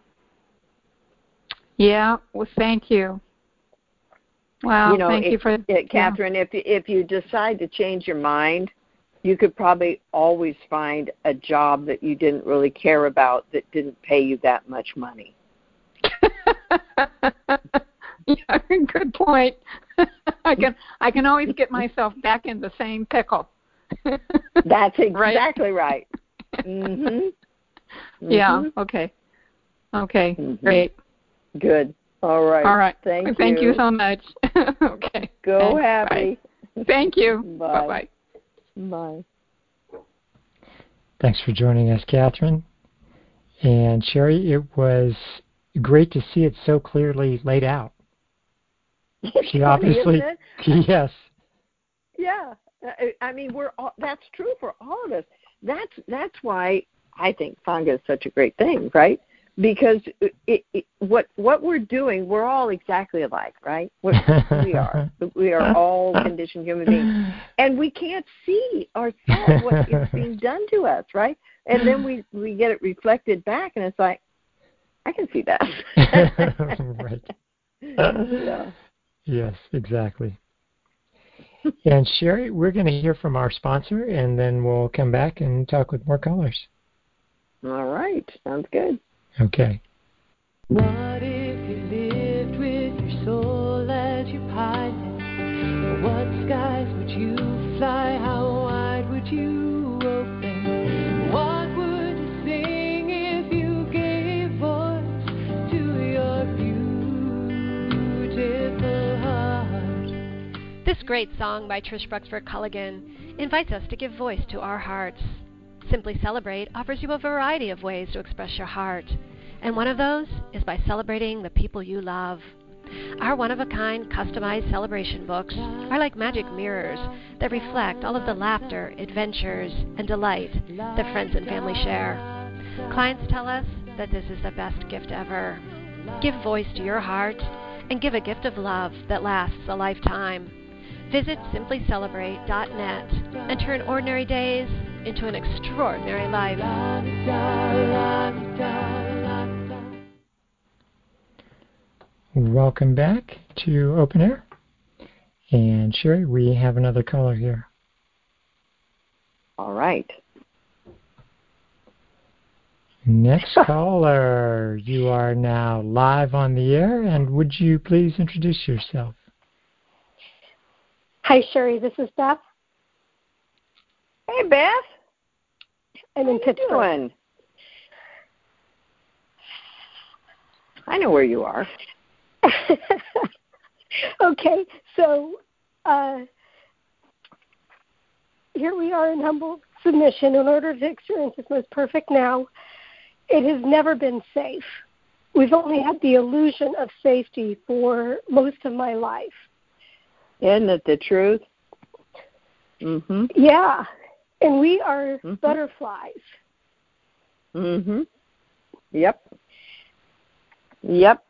Speaker 2: Yeah, well, thank you. Wow,
Speaker 4: you know,
Speaker 2: thank
Speaker 4: if,
Speaker 2: you for
Speaker 4: it, Catherine,
Speaker 2: yeah.
Speaker 4: if, if you decide to change your mind, you could probably always find a job that you didn't really care about that didn't pay you that much money.
Speaker 2: Yeah, good point. I can I can always get myself back in the same pickle.
Speaker 4: That's exactly right. right. Mhm. Mm-hmm.
Speaker 2: Yeah. Okay. Okay. Mm-hmm. Great.
Speaker 4: Good. All right.
Speaker 2: All right.
Speaker 4: Thank you.
Speaker 2: Thank you so much. Okay.
Speaker 4: Go
Speaker 2: Thanks.
Speaker 4: happy.
Speaker 2: Bye. Thank you.
Speaker 4: Bye.
Speaker 2: Bye.
Speaker 4: Bye.
Speaker 3: Thanks for joining us, Catherine. And Sherry, it was great to see it so clearly laid out. She
Speaker 4: funny,
Speaker 3: obviously,
Speaker 4: isn't it?
Speaker 3: yes.
Speaker 4: Yeah, I mean, we're all, that's true for all of us. That's that's why I think Thanga is such a great thing, right? Because it, it, what what we're doing, we're all exactly alike, right? We're, we are. We are all conditioned human beings, and we can't see ourselves what is being done to us, right? And then we we get it reflected back, and it's like, I can see that.
Speaker 3: Right.
Speaker 4: Yeah.
Speaker 3: Yes, exactly. And Sherry, we're going to hear from our sponsor, and then we'll come back and talk with more callers.
Speaker 4: All right. Sounds good.
Speaker 3: Okay.
Speaker 6: What if you lived with your soul as your pilot? What skies would you fly? How wide would you open? What would you sing if you gave voice to your beautiful heart?
Speaker 7: This great song by Trish Bruxford Culligan invites us to give voice to our hearts. Simply Celebrate offers you a variety of ways to express your heart, and one of those is by celebrating the people you love. Our one-of-a-kind customized celebration books are like magic mirrors that reflect all of the laughter, adventures, and delight that friends and family share. Clients tell us that this is the best gift ever. Give voice to your heart and give a gift of love that lasts a lifetime. Visit simply celebrate dot net and turn ordinary days into an extraordinary life.
Speaker 3: Welcome back to Open Air. And Sherry, we have another caller here.
Speaker 4: All right.
Speaker 3: Next caller, you are now live on the air, and would you please introduce yourself?
Speaker 8: Hi, Sherry. This is Beth.
Speaker 4: Hey, Beth.
Speaker 8: I'm in Pittsburgh.
Speaker 4: Doing? I know where you are.
Speaker 8: Okay, so uh, here we are in humble submission. In order to experience this most perfect now, it has never been safe. We've only had the illusion of safety for most of my life.
Speaker 4: Isn't it the truth? Mm-hmm.
Speaker 8: Yeah, and we are
Speaker 4: mm-hmm.
Speaker 8: butterflies.
Speaker 4: Mm-hmm. Yep. Yep.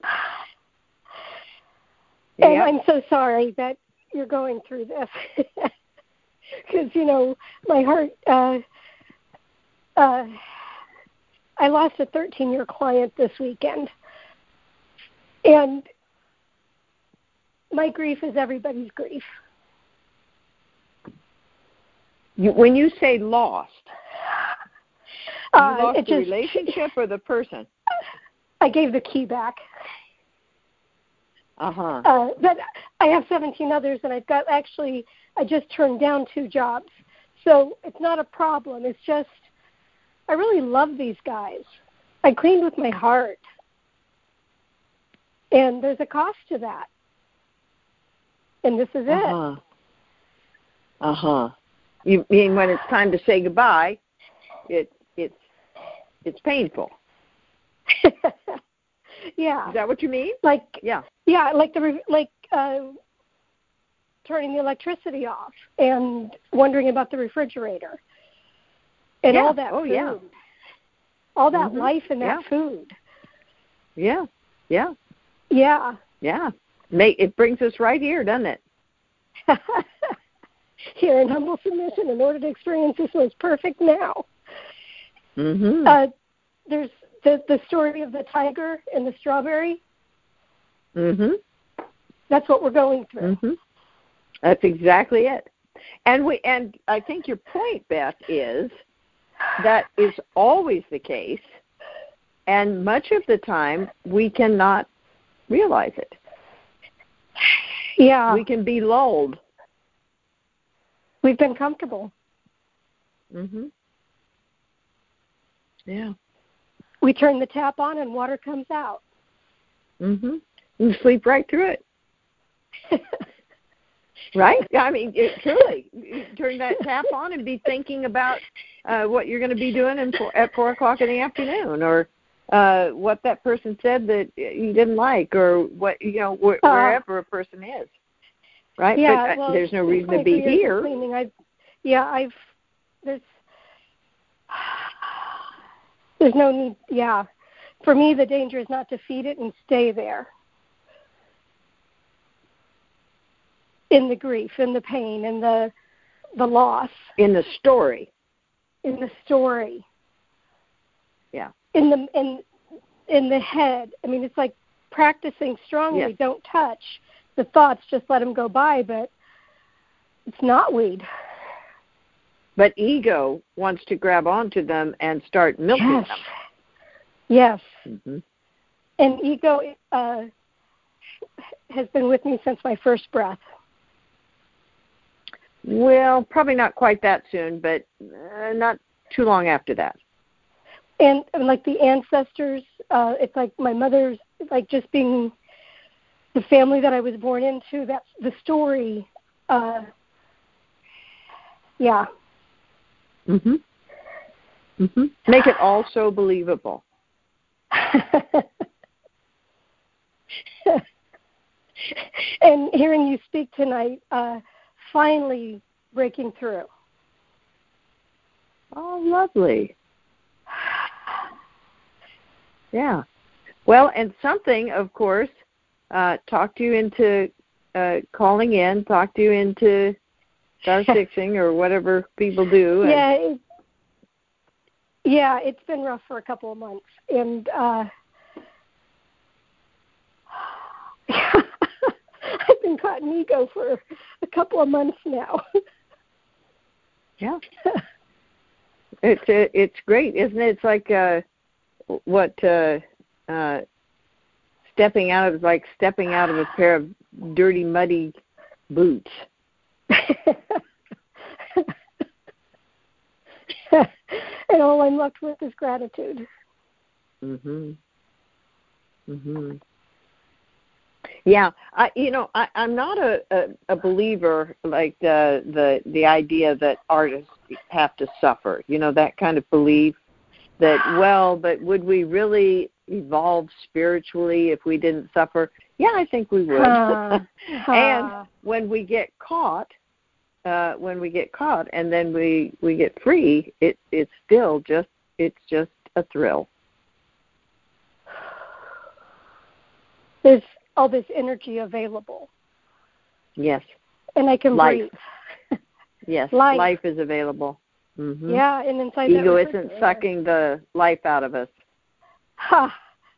Speaker 8: And
Speaker 4: yep.
Speaker 8: I'm so sorry that you're going through this. Because, you know, my heart, uh, uh, I lost a thirteen-year client this weekend. And my grief is everybody's grief.
Speaker 4: You, when you say lost, you
Speaker 8: uh,
Speaker 4: lost
Speaker 8: it
Speaker 4: the
Speaker 8: just,
Speaker 4: relationship or the person?
Speaker 8: I gave the key back.
Speaker 4: Uh-huh.
Speaker 8: Uh, but I have seventeen others, and I've got actually, I just turned down two jobs. So it's not a problem. It's just, I really love these guys. I cleaned with my heart. And there's a cost to that. And this is
Speaker 4: uh-huh. it. Uh-huh. You mean when it's time to say goodbye, it it's it's painful.
Speaker 8: Yeah.
Speaker 4: Is that what you mean?
Speaker 8: Like
Speaker 4: yeah,
Speaker 8: yeah, like the like uh, turning the electricity off and wondering about the refrigerator and
Speaker 4: yeah.
Speaker 8: all that
Speaker 4: oh,
Speaker 8: food,
Speaker 4: yeah.
Speaker 8: all that
Speaker 4: mm-hmm.
Speaker 8: life in that
Speaker 4: yeah.
Speaker 8: food.
Speaker 4: Yeah. Yeah.
Speaker 8: Yeah.
Speaker 4: Yeah. Make, it brings us right here, doesn't it?
Speaker 8: Here in humble submission, in order to experience this was perfect now.
Speaker 4: Mm-hmm.
Speaker 8: Uh, there's the the story of the tiger and the strawberry.
Speaker 4: Mm-hmm.
Speaker 8: That's what we're going through.
Speaker 4: Mm-hmm. That's exactly it. And we and I think your point, Beth, is that is always the case, and much of the time we cannot realize it.
Speaker 8: Yeah.
Speaker 4: We can be lulled.
Speaker 8: We've been comfortable.
Speaker 4: Mhm. Yeah.
Speaker 8: We turn the tap on and water comes out.
Speaker 4: Mhm. You sleep right through it. Right? I mean, it, truly, you turn that tap on and be thinking about uh, what you're going to be doing in four, at four o'clock in the afternoon, or uh, what that person said that you didn't like, or what you know wh-
Speaker 8: uh,
Speaker 4: wherever a person is. Right?
Speaker 8: Yeah.
Speaker 4: But
Speaker 8: well,
Speaker 4: there's no reason to be here.
Speaker 8: Cleaning, I've, yeah, I've there's there's no need. Yeah, for me, the danger is not to feed it and stay there. In the grief, in the pain, in the the loss.
Speaker 4: In the story.
Speaker 8: In the story.
Speaker 4: Yeah.
Speaker 8: In the in in the head. I mean, it's like practicing strongly.
Speaker 4: Yes.
Speaker 8: Don't touch the thoughts. Just let them go by. But it's not weed.
Speaker 4: But ego wants to grab onto them and start milking
Speaker 8: yes.
Speaker 4: them.
Speaker 8: Yes.
Speaker 4: Mm-hmm.
Speaker 8: And ego uh, has been with me since my first breath.
Speaker 4: Well, probably not quite that soon, but uh, not too long after that.
Speaker 8: And, and like the ancestors, uh, it's like my mother's, like just being the family that I was born into, that's the story. Uh, yeah.
Speaker 4: Mm-hmm. Mm-hmm. Make it all so believable.
Speaker 8: And hearing you speak tonight, uh, finally breaking through.
Speaker 4: Oh, lovely. Yeah. Well, and something, of course, uh, talked you into uh, calling in, talked you into star sixing or whatever people do. And
Speaker 8: yeah, it, yeah, it's been rough for a couple of months. And uh, I've been caught in ego for a couple of months now.
Speaker 4: Yeah. It's uh, it's great, isn't it? It's like uh, what uh, uh, stepping out of like stepping out of a pair of dirty, muddy boots.
Speaker 8: And all I'm left with is gratitude.
Speaker 4: Mhm. Mhm. Yeah, I, you know, I, I'm not a, a, a believer like the the the idea that artists have to suffer. You know, that kind of belief that, well, but would we really evolve spiritually if we didn't suffer? Yeah, I think we would.
Speaker 8: Uh,
Speaker 4: and
Speaker 8: uh,
Speaker 4: when we get caught, uh, when we get caught, and then we, we get free, it it's still just it's just a thrill.
Speaker 8: There's all this energy available.
Speaker 4: Yes.
Speaker 8: And I can
Speaker 4: Life.
Speaker 8: breathe.
Speaker 4: Yes,
Speaker 8: life.
Speaker 4: life is available. Mm-hmm.
Speaker 8: Yeah, and inside
Speaker 4: ego
Speaker 8: that
Speaker 4: isn't sucking the life out of us.
Speaker 8: Ha.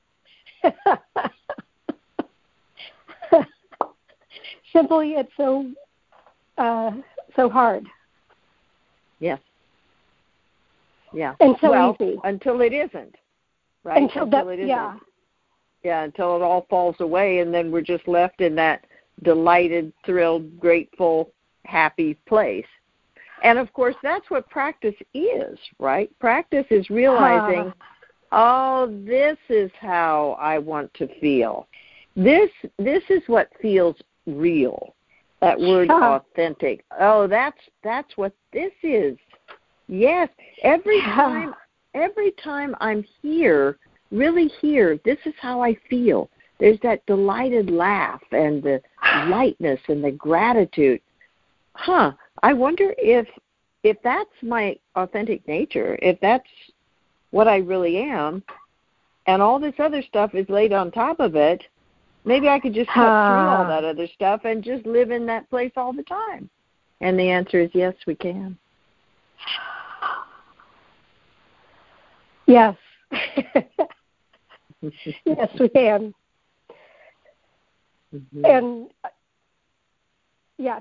Speaker 8: Simply, it's so uh, so hard.
Speaker 4: Yes. Yeah.
Speaker 8: And so
Speaker 4: well,
Speaker 8: easy.
Speaker 4: Until it isn't. Right?
Speaker 8: Until,
Speaker 4: until
Speaker 8: that,
Speaker 4: it isn't.
Speaker 8: Yeah.
Speaker 4: Yeah, until it all falls away, and then we're just left in that delighted, thrilled, grateful, happy place. And, of course, that's what practice is, right? Practice is realizing, oh, this is how I want to feel. This this is what feels real. That word authentic. Oh, that's that's what this is. Yes, every time every time I'm here, really here, this is how I feel. There's that delighted laugh and the lightness and the gratitude. Huh, I wonder if if that's my authentic nature, if that's what I really am, and all this other stuff is laid on top of it, maybe I could just cut uh, through all that other stuff and just live in that place all the time. And the answer is yes, we can.
Speaker 8: Yes. Yes, we can. Mm-hmm. And uh, yes.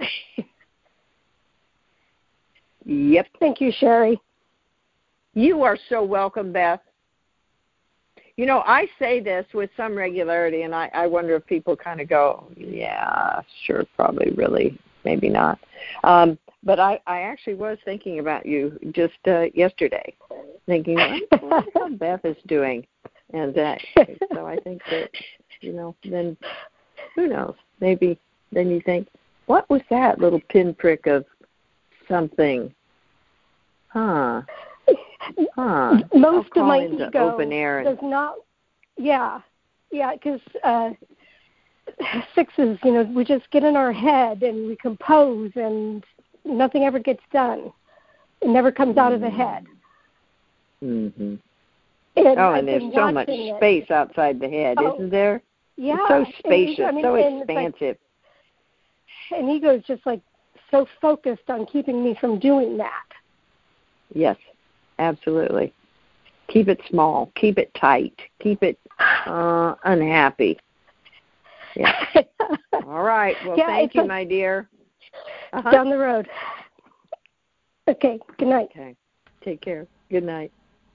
Speaker 4: Yep.
Speaker 8: Thank you, Sherry.
Speaker 4: You are so welcome, Beth. You know, I say this with some regularity, and I, I wonder if people kind of go, yeah, sure, probably, really, maybe not. Um, but I, I actually was thinking about you just uh, yesterday, thinking, I wonder how Beth is doing. And uh, so I think that, you know, then who knows? Maybe then you think, what was that little pinprick of something? Huh. Huh.
Speaker 8: Most of my ego
Speaker 4: open air and...
Speaker 8: does not, yeah, yeah, because uh, sixes, you know, we just get in our head and we compose and nothing ever gets done. It never comes mm-hmm. out of the head.
Speaker 4: Mm-hmm.
Speaker 8: And
Speaker 4: oh,
Speaker 8: I've
Speaker 4: and there's so much
Speaker 8: it.
Speaker 4: space outside the head,
Speaker 8: oh,
Speaker 4: isn't there?
Speaker 8: Yeah.
Speaker 4: It's so spacious,
Speaker 8: and, I mean,
Speaker 4: so
Speaker 8: and
Speaker 4: expansive.
Speaker 8: Like, and ego is just like so focused on keeping me from doing that.
Speaker 4: Yes, absolutely. Keep it small. Keep it tight. Keep it uh, unhappy. Yeah. All right. Well,
Speaker 8: yeah,
Speaker 4: thank you,
Speaker 8: a,
Speaker 4: my dear. Uh-huh.
Speaker 8: Down the road. Okay. Good night.
Speaker 4: Okay. Take care. Good night.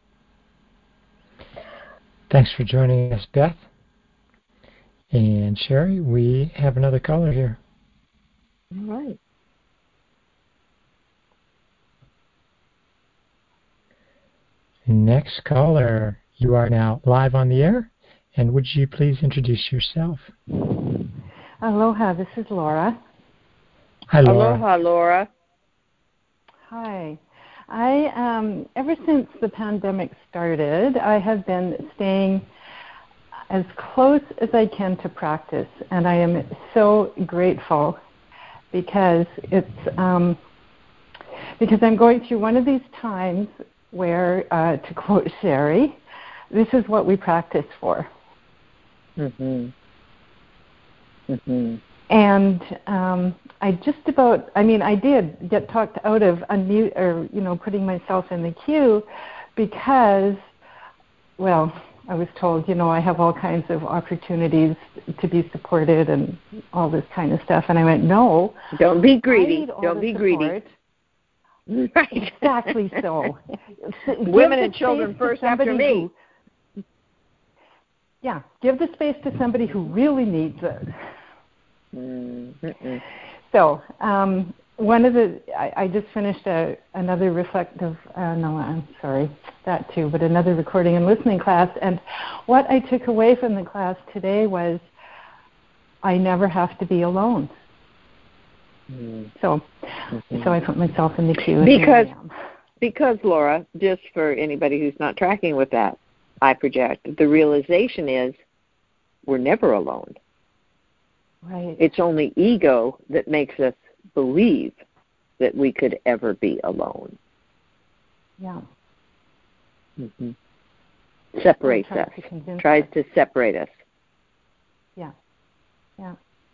Speaker 3: Thanks for joining us, Beth. And Sherry, we have another caller here.
Speaker 4: All right.
Speaker 3: Next caller, you are now live on the air, and would you please introduce yourself?
Speaker 9: Aloha, this is Laura.
Speaker 3: Hi, Laura.
Speaker 4: Aloha, Laura.
Speaker 9: Hi. I, um, ever since the pandemic started, I have been staying as close as I can to practice, and I am so grateful because it's um, because I'm going through one of these times where, uh, to quote Sherry, this is what we practice for.
Speaker 4: Mm-hmm. Mm-hmm.
Speaker 9: And um, I just about, I mean, I did get talked out of unmute or, you know, putting myself in the queue because, well, I was told, you know, I have all kinds of opportunities to be supported and all this kind of stuff. And I went, no.
Speaker 4: Don't be greedy. Don't be greedy.
Speaker 9: Right. Exactly so.
Speaker 4: Women and children first after me.
Speaker 9: Who, yeah. Give the space to somebody who really needs it.
Speaker 4: Mm-hmm.
Speaker 9: So um, one of the, I, I just finished a, another reflective, uh, no, I'm sorry, that too, but another recording and listening class. And what I took away from the class today was I never have to be alone. Mm-hmm. So, mm-hmm. so I put myself in the queue.
Speaker 4: Because, because Laura, just for anybody who's not tracking with that, I project, the realization is we're never alone.
Speaker 9: Right.
Speaker 4: It's only ego that makes us believe that we could ever be alone.
Speaker 9: Yeah.
Speaker 4: Mm-hmm. Separates us.
Speaker 9: To
Speaker 4: tries
Speaker 9: us.
Speaker 4: to separate us.
Speaker 9: Yeah. Yeah.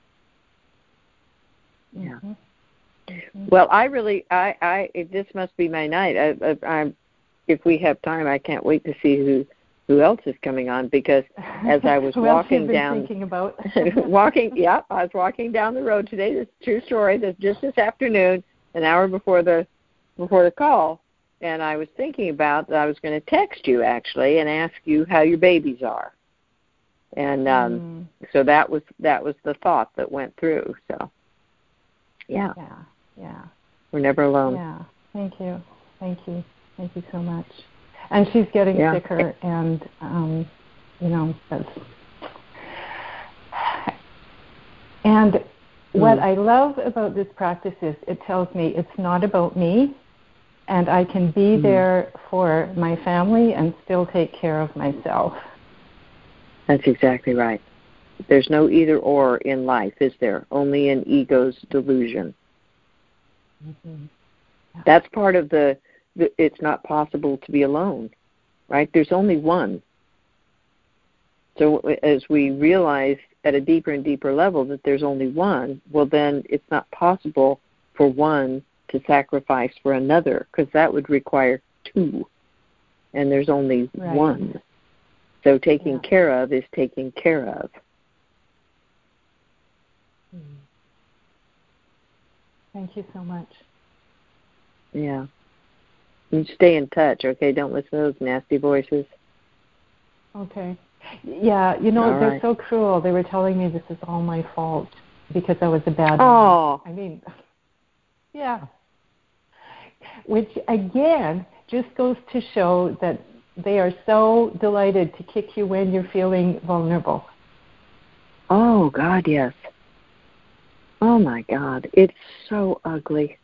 Speaker 4: Yeah.
Speaker 9: Mm-hmm. Mm-hmm.
Speaker 4: Well, I really, I, I, this must be my night. I, I, I'm, if we have time, I can't wait to see who. Who else is coming on? Because as I was
Speaker 9: who
Speaker 4: walking
Speaker 9: else you've been
Speaker 4: down,
Speaker 9: thinking about?
Speaker 4: walking, yeah, I was walking down the road today. This is a true story. This just this afternoon, an hour before the before the call, and I was thinking about that I was going to text you actually and ask you how your babies are. And um, mm. so that was that was the thought that went through. So, yeah,
Speaker 9: yeah, yeah,
Speaker 4: we're never alone.
Speaker 9: Yeah, thank you, thank you, thank you so much. And she's getting
Speaker 4: yeah.
Speaker 9: sicker, and, um, you know, that's... And mm. what I love about this practice is it tells me it's not about me, and I can be mm. there for my family and still take care of myself.
Speaker 4: That's exactly right. There's no either or in life, is there? Only in ego's delusion.
Speaker 9: Mm-hmm. Yeah.
Speaker 4: That's part of the... It's not possible to be alone, right? There's only one. So as we realize at a deeper and deeper level that there's only one, well, then it's not possible for one to sacrifice for another, because that would require two, and there's only right. one. So taking yeah. care of is taking care of.
Speaker 9: Thank you so much.
Speaker 4: Yeah. You stay in touch, okay? Don't listen to those nasty voices.
Speaker 9: Okay. Yeah, you know,
Speaker 4: all
Speaker 9: they're
Speaker 4: right.
Speaker 9: so cruel. They were telling me this is all my fault because I was a bad
Speaker 4: oh.
Speaker 9: mom. I mean, yeah. Which, again, just goes to show that they are so delighted to kick you when you're feeling vulnerable.
Speaker 4: Oh, God, yes. Oh, my God. It's so ugly.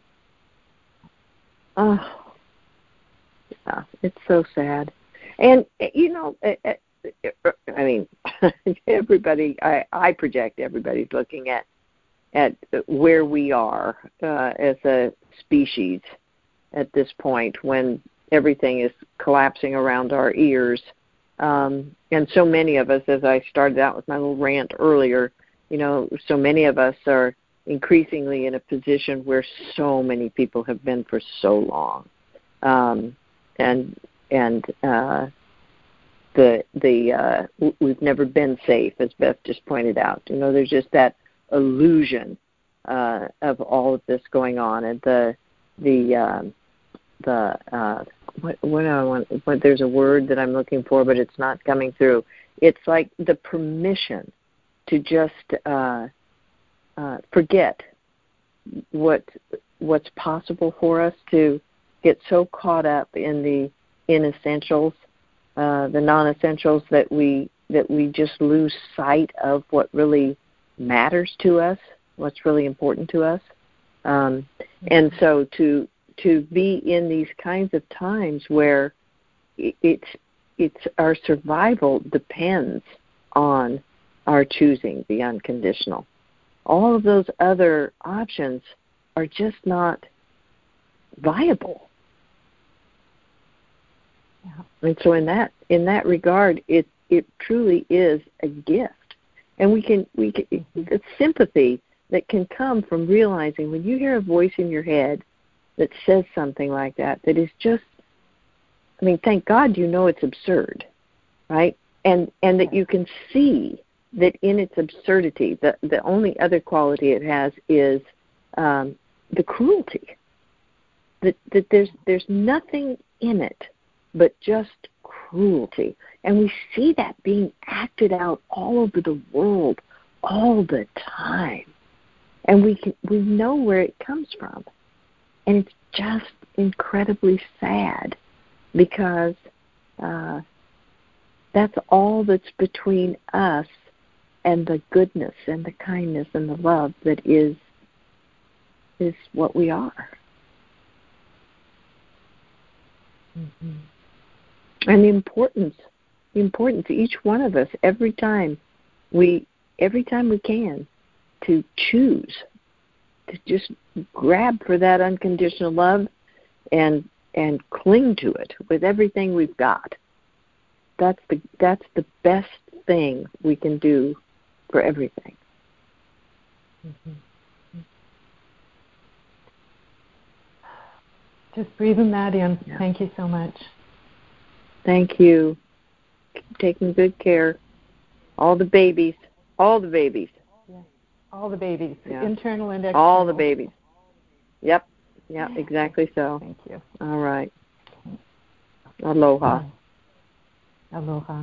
Speaker 4: Oh, yeah, it's so sad. And, you know, I mean, everybody, I, I project everybody's looking at, at where we are uh, as a species at this point when everything is collapsing around our ears. Um, and so many of us, as I started out with my little rant earlier, you know, so many of us are increasingly in a position where so many people have been for so long. Um, and and uh, the the uh, we've never been safe, as Beth just pointed out. You know, there's just that illusion uh, of all of this going on, and the the um, the uh, what what I want. What, there's a word that I'm looking for, but it's not coming through. It's like the permission to just uh, uh, forget what what's possible for us, to get so caught up in the inessentials, uh, the non-essentials, that we that we just lose sight of what really matters to us, what's really important to us. Um, and so to to be in these kinds of times where it's it's our survival depends on our choosing the unconditional. All of those other options are just not viable. Yeah. And so in that in that regard, it it truly is a gift. And we can we can the sympathy that can come from realizing when you hear a voice in your head that says something like that, that is just, I mean, thank God you know it's absurd, right? And and that you can see that in its absurdity, the, the only other quality it has is um, the cruelty. That that there's there's nothing in it but just cruelty. And we see that being acted out all over the world all the time. And we can, we know where it comes from. And it's just incredibly sad because uh, that's all that's between us and the goodness and the kindness and the love that is is what we are. Mm-hmm. And the importance, the importance, each one of us, every time we, every time we can, to choose, to just grab for that unconditional love and and cling to it with everything we've got. That's the that's the best thing we can do for everything.
Speaker 9: Mm-hmm. Just breathing that in. Yeah. Thank you so much.
Speaker 4: Thank you. Keep taking good care. All the babies. All the babies.
Speaker 9: Yeah. All the babies.
Speaker 4: Yeah.
Speaker 9: Internal and external.
Speaker 4: All the babies. Yep. Yeah, exactly so.
Speaker 9: Thank you.
Speaker 4: All right. Aloha.
Speaker 9: Aloha.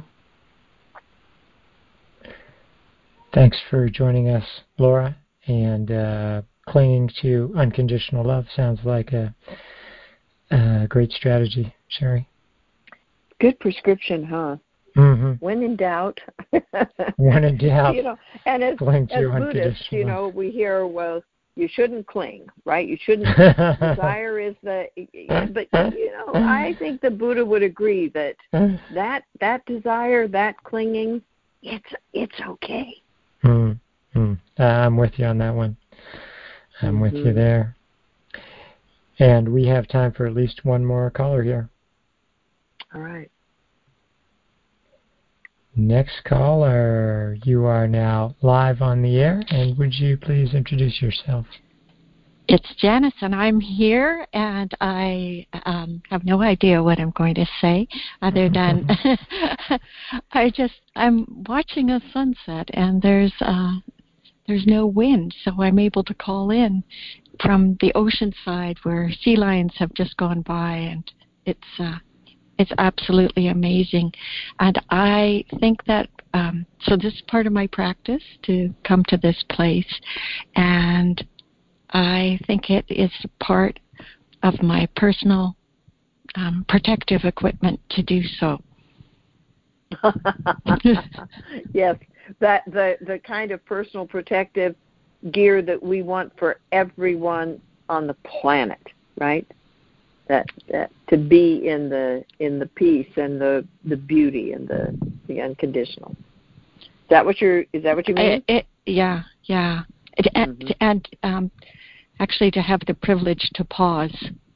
Speaker 3: Thanks for joining us, Laura. And uh, clinging to unconditional love sounds like a, a great strategy, Sherry.
Speaker 4: Good prescription, huh?
Speaker 3: Mm-hmm.
Speaker 4: When in doubt.
Speaker 3: When in doubt.
Speaker 4: You know, and as,
Speaker 3: cling
Speaker 4: as
Speaker 3: to
Speaker 4: Buddhists, you
Speaker 3: love.
Speaker 4: know, we hear, well, you shouldn't cling, right? You shouldn't. Desire is the. But you know, I think the Buddha would agree that that that desire, that clinging, it's it's okay.
Speaker 3: Mm-hmm. Uh, I'm with you on that one. I'm
Speaker 4: mm-hmm.
Speaker 3: with you there. And we have time for at least one more caller here.
Speaker 4: All right.
Speaker 3: Next caller, you are now live on the air, and would you please introduce yourself?
Speaker 10: It's Janice, and I'm here, and I um, have no idea what I'm going to say other than I just I'm watching a sunset, and there's uh, there's no wind, so I'm able to call in from the ocean side where sea lions have just gone by, and it's uh, it's absolutely amazing. And I think that um, so this is part of my practice to come to this place, and I think it is part of my personal um, protective equipment to do so.
Speaker 4: Yes, that the the kind of personal protective gear that we want for everyone on the planet, right? That, that to be in the in the peace and the, the beauty and the the unconditional. Is that what you're? Is that what you mean?
Speaker 10: It, it, yeah, yeah, it, and, mm-hmm. and um, actually to have the privilege to pause.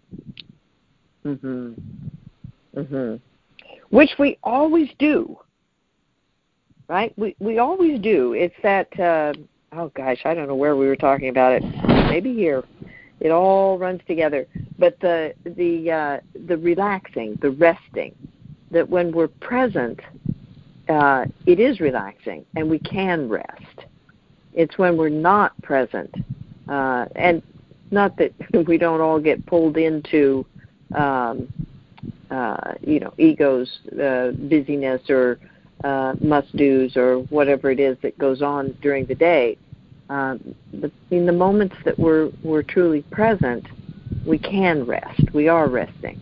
Speaker 4: Mhm. Mhm. Which we always do, right? We we always do. It's that. Uh, oh gosh, I don't know where we were talking about it. Maybe here. It all runs together. But the the uh, the relaxing, the resting, that when we're present, uh, it is relaxing, and we can rest. It's when we're not present, uh, and not that we don't all get pulled into, um, uh, you know, ego's uh, busyness or uh, must-dos or whatever it is that goes on during the day. Um, but in the moments that we're we're truly present, we can rest. We are resting.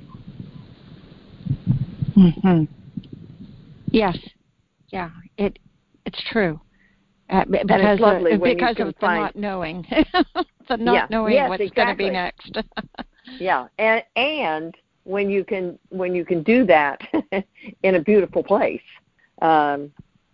Speaker 10: Mm-hmm. Yes. Yeah. It it's true. Uh, because
Speaker 4: it's lovely
Speaker 10: of,
Speaker 4: when
Speaker 10: because
Speaker 4: you can
Speaker 10: of the
Speaker 4: find,
Speaker 10: not knowing, the not
Speaker 4: yeah,
Speaker 10: knowing
Speaker 4: yes,
Speaker 10: what's
Speaker 4: exactly.
Speaker 10: going to be next.
Speaker 4: Yeah, and and when you can when you can do that in a beautiful place, um,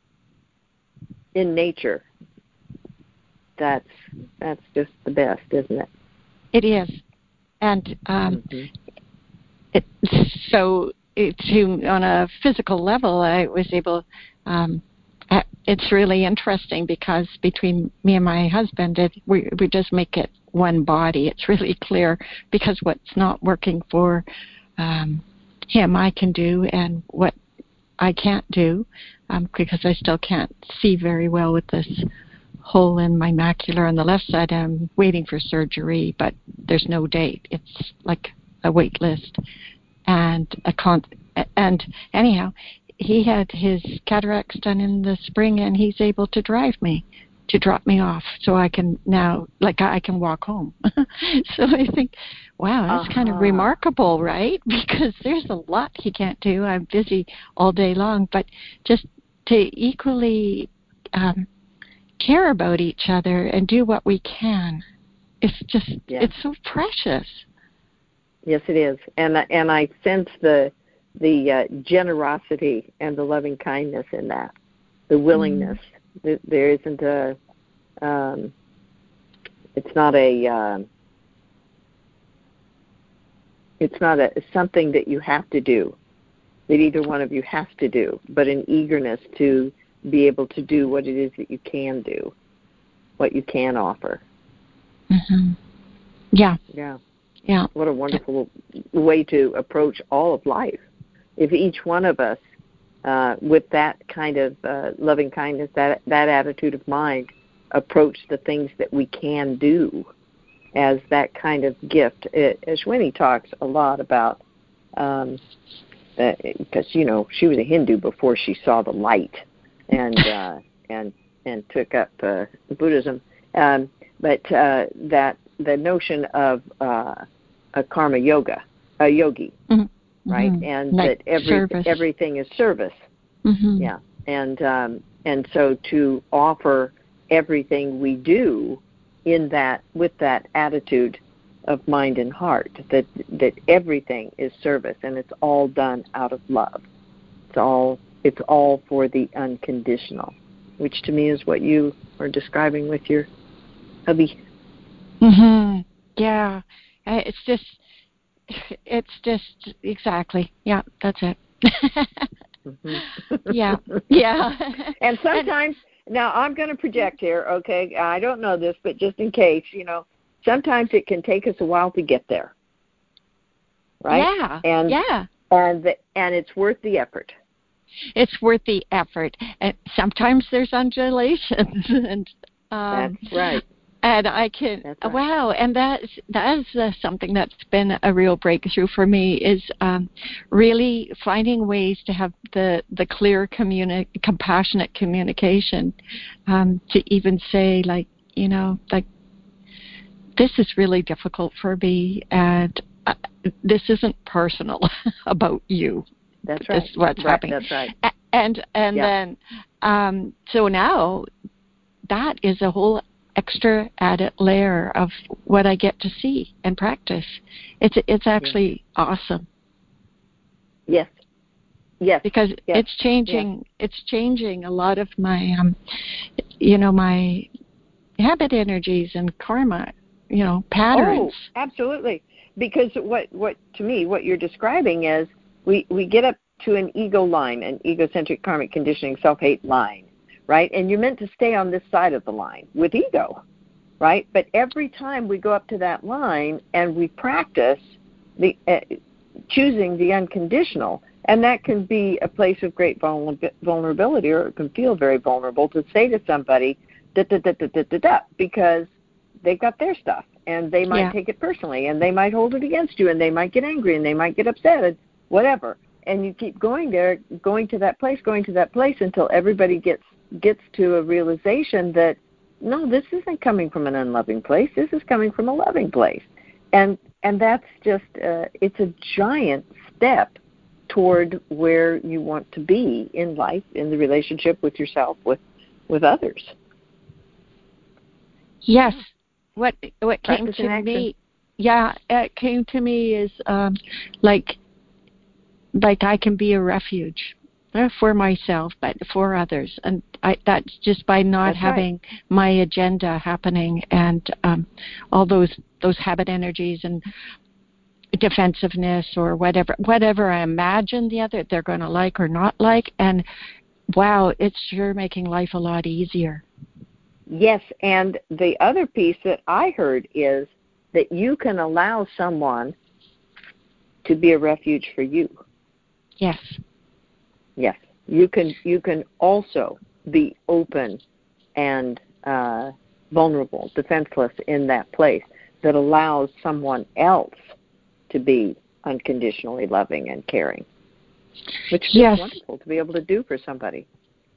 Speaker 4: in nature. That's that's just the best, isn't it?
Speaker 10: It is, and um,
Speaker 4: mm-hmm.
Speaker 10: it, so it, to on a physical level, I was able. Um, it's really interesting because between me and my husband, it, we we just make it one body. It's really clear because what's not working for um, him, I can do, and what I can't do um, because I still can't see very well with this hole in my macula on the left side. I'm waiting for surgery, but there's no date. It's like a wait list. And a con- and anyhow, he had his cataracts done in the spring, and he's able to drive me, to drop me off, so I can now, like, I can walk home. So I think, wow, that's uh-huh. kind of remarkable, right? Because there's a lot he can't do. I'm busy all day long, but just to equally um, care about each other and do what we can. It's just, yeah. It's so precious.
Speaker 4: Yes, it is. And, and I sense the the uh, generosity and the loving kindness in that, the willingness. Mm. There isn't a, um, it's not a, uh, it's not a something that you have to do, that either one of you has to do, but an eagerness to be able to do what it is that you can do, what you can offer.
Speaker 10: Mm-hmm. Yeah.
Speaker 4: Yeah.
Speaker 10: Yeah.
Speaker 4: What a wonderful way to approach all of life. If each one of us, uh, with that kind of uh, loving kindness, that that attitude of mind, approach the things that we can do as that kind of gift. It, Ashwini talks a lot about, um, uh, because, you know, she was a Hindu before she saw the light and uh, and and took up uh, Buddhism. Um, but uh, that the notion of uh, a karma yoga, a yogi, mm-hmm. right, mm-hmm. and like that every service. everything is service.
Speaker 10: Mm-hmm.
Speaker 4: Yeah, and um, and so to offer everything we do in that with that attitude of mind and heart, that that everything is service, and it's all done out of love. It's all it's all for the unconditional, which to me is what you are describing with your hubby.
Speaker 10: Mm-hmm. Yeah, it's just, it's just exactly. Yeah, that's it.
Speaker 4: Mm-hmm.
Speaker 10: Yeah, yeah.
Speaker 4: And sometimes, now I'm going to project here, okay? I don't know this, but just in case, you know, sometimes it can take us a while to get there, right?
Speaker 10: Yeah,
Speaker 4: and,
Speaker 10: yeah.
Speaker 4: And, the, and it's worth the effort.
Speaker 10: It's worth the effort. And sometimes there's undulations. and um,
Speaker 4: That's right.
Speaker 10: And I can,
Speaker 4: right.
Speaker 10: wow, and that's, that is uh, something that's been a real breakthrough for me is um, really finding ways to have the, the clear, communi- compassionate communication um, to even say, like, you know, like, this is really difficult for me, and uh, this isn't personal about you.
Speaker 4: That's right.
Speaker 10: This is what's
Speaker 4: right.
Speaker 10: happening.
Speaker 4: That's right.
Speaker 10: And, and
Speaker 4: yeah.
Speaker 10: then, um, so now that is a whole extra added layer of what I get to see and practice. It's it's actually yeah. awesome.
Speaker 4: Yes. Yes.
Speaker 10: Because
Speaker 4: yes.
Speaker 10: it's changing. Yes. It's changing a lot of my, um, you know, my habit energies and karma, you know, patterns.
Speaker 4: Oh, absolutely. Because what what to me what you're describing is we we get up to an ego line, an egocentric karmic conditioning self-hate line. Right? And you're meant to stay on this side of the line with ego, right? But every time we go up to that line and we practice the uh, choosing the unconditional, and that can be a place of great vulnerability, or it can feel very vulnerable to say to somebody, da da da da da da da, because they've got their stuff, and they might
Speaker 10: yeah.
Speaker 4: take it personally, and they might hold it against you, and they might get angry, and they might get upset, and whatever. And you keep going there, going to that place, going to that place until everybody gets gets to a realization that, no, this isn't coming from an unloving place. This is coming from a loving place. And and that's just, uh, it's a giant step toward where you want to be in life, in the relationship with yourself, with, with others.
Speaker 10: Yes. What what came
Speaker 4: Practice
Speaker 10: to me, yeah, it came to me is um, like, like I can be a refuge. For myself, but for others, and I, that's just by not
Speaker 4: that's
Speaker 10: having
Speaker 4: right.
Speaker 10: my agenda happening, and um, all those those habit energies and defensiveness or whatever whatever I imagine the other they're going to like or not like, and wow, it's sure making life a lot easier.
Speaker 4: Yes, and the other piece that I heard is that you can allow someone to be a refuge for you.
Speaker 10: Yes.
Speaker 4: Yes, you can. You can also be open and uh, vulnerable, defenseless in that place that allows someone else to be unconditionally loving and caring, which is
Speaker 10: yes.
Speaker 4: wonderful to be able to do for somebody.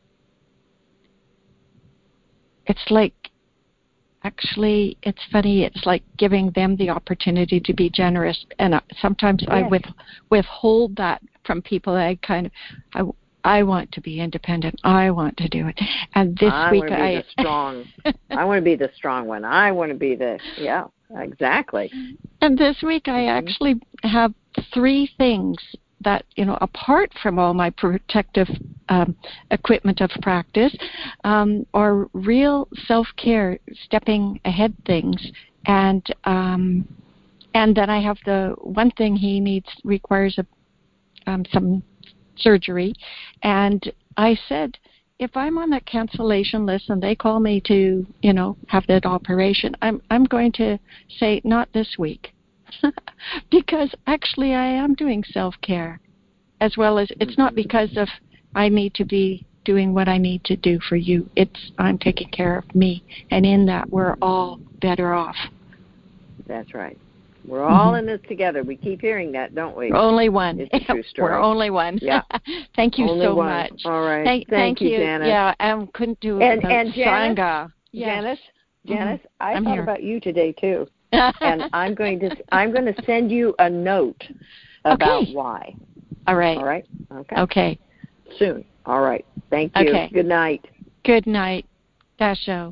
Speaker 10: It's like, actually, it's funny. It's like giving them the opportunity to be generous, and uh, sometimes
Speaker 4: yes.
Speaker 10: I with, withhold that from people. I kind of, I, I want to be independent. I want to do it. And this
Speaker 4: I
Speaker 10: week
Speaker 4: want to be
Speaker 10: I
Speaker 4: the strong. I want to be the strong one. I want to be the yeah, exactly.
Speaker 10: And this week I
Speaker 4: mm-hmm.
Speaker 10: actually have three things that, you know, apart from all my protective um, equipment of practice, um, are real self-care, stepping ahead things, and um, and then I have the one thing he needs requires a um, some surgery, and I said, if I'm on that cancellation list and they call me to, you know, have that operation, I'm I'm going to say not this week, because actually I am doing self-care, as well as it's not because of I need to be doing what I need to do for you. It's I'm taking care of me, and in that we're all better off.
Speaker 4: That's right. We're all
Speaker 10: mm-hmm.
Speaker 4: in this together. We keep hearing that, don't we?
Speaker 10: We're only one.
Speaker 4: It's a true story.
Speaker 10: We're only one.
Speaker 4: Yeah.
Speaker 10: Thank you
Speaker 4: only
Speaker 10: so
Speaker 4: one.
Speaker 10: much.
Speaker 4: All right.
Speaker 10: Thank,
Speaker 4: thank,
Speaker 10: thank
Speaker 4: you,
Speaker 10: you,
Speaker 4: Janice.
Speaker 10: Yeah, I couldn't do it
Speaker 4: and,
Speaker 10: without
Speaker 4: and Janice,
Speaker 10: Sangha. Yes.
Speaker 4: Janice, Janice,
Speaker 10: mm-hmm.
Speaker 4: I
Speaker 10: I'm
Speaker 4: thought
Speaker 10: here.
Speaker 4: about you today too, and I'm going to I'm going to send you a note about
Speaker 10: okay.
Speaker 4: why.
Speaker 10: All right.
Speaker 4: All right. Okay.
Speaker 10: Okay.
Speaker 4: Soon. All right. Thank you.
Speaker 10: Okay.
Speaker 4: Good night.
Speaker 10: Good night, Dasho.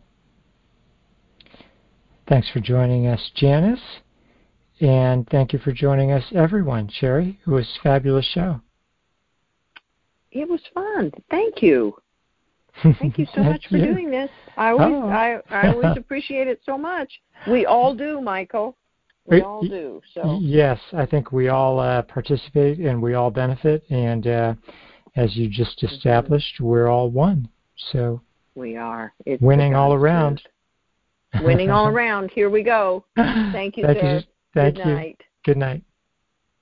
Speaker 3: Thanks for joining us, Janice. And thank you for joining us, everyone. Sherry, it was a fabulous show.
Speaker 4: It was fun. Thank you. Thank you so much for
Speaker 3: you.
Speaker 4: doing this. I always,
Speaker 3: oh.
Speaker 4: I, I always appreciate it so much. We all do, Michael. We all do. So
Speaker 3: yes, I think we all uh, participate and we all benefit. And uh, as you just established, we're all one. So
Speaker 4: we are. It's
Speaker 3: winning all around.
Speaker 4: Winning all around. Here we go. Thank you,
Speaker 3: Thank
Speaker 4: sir.
Speaker 3: You. Thank
Speaker 4: Good
Speaker 3: you.
Speaker 4: night.
Speaker 3: Good night.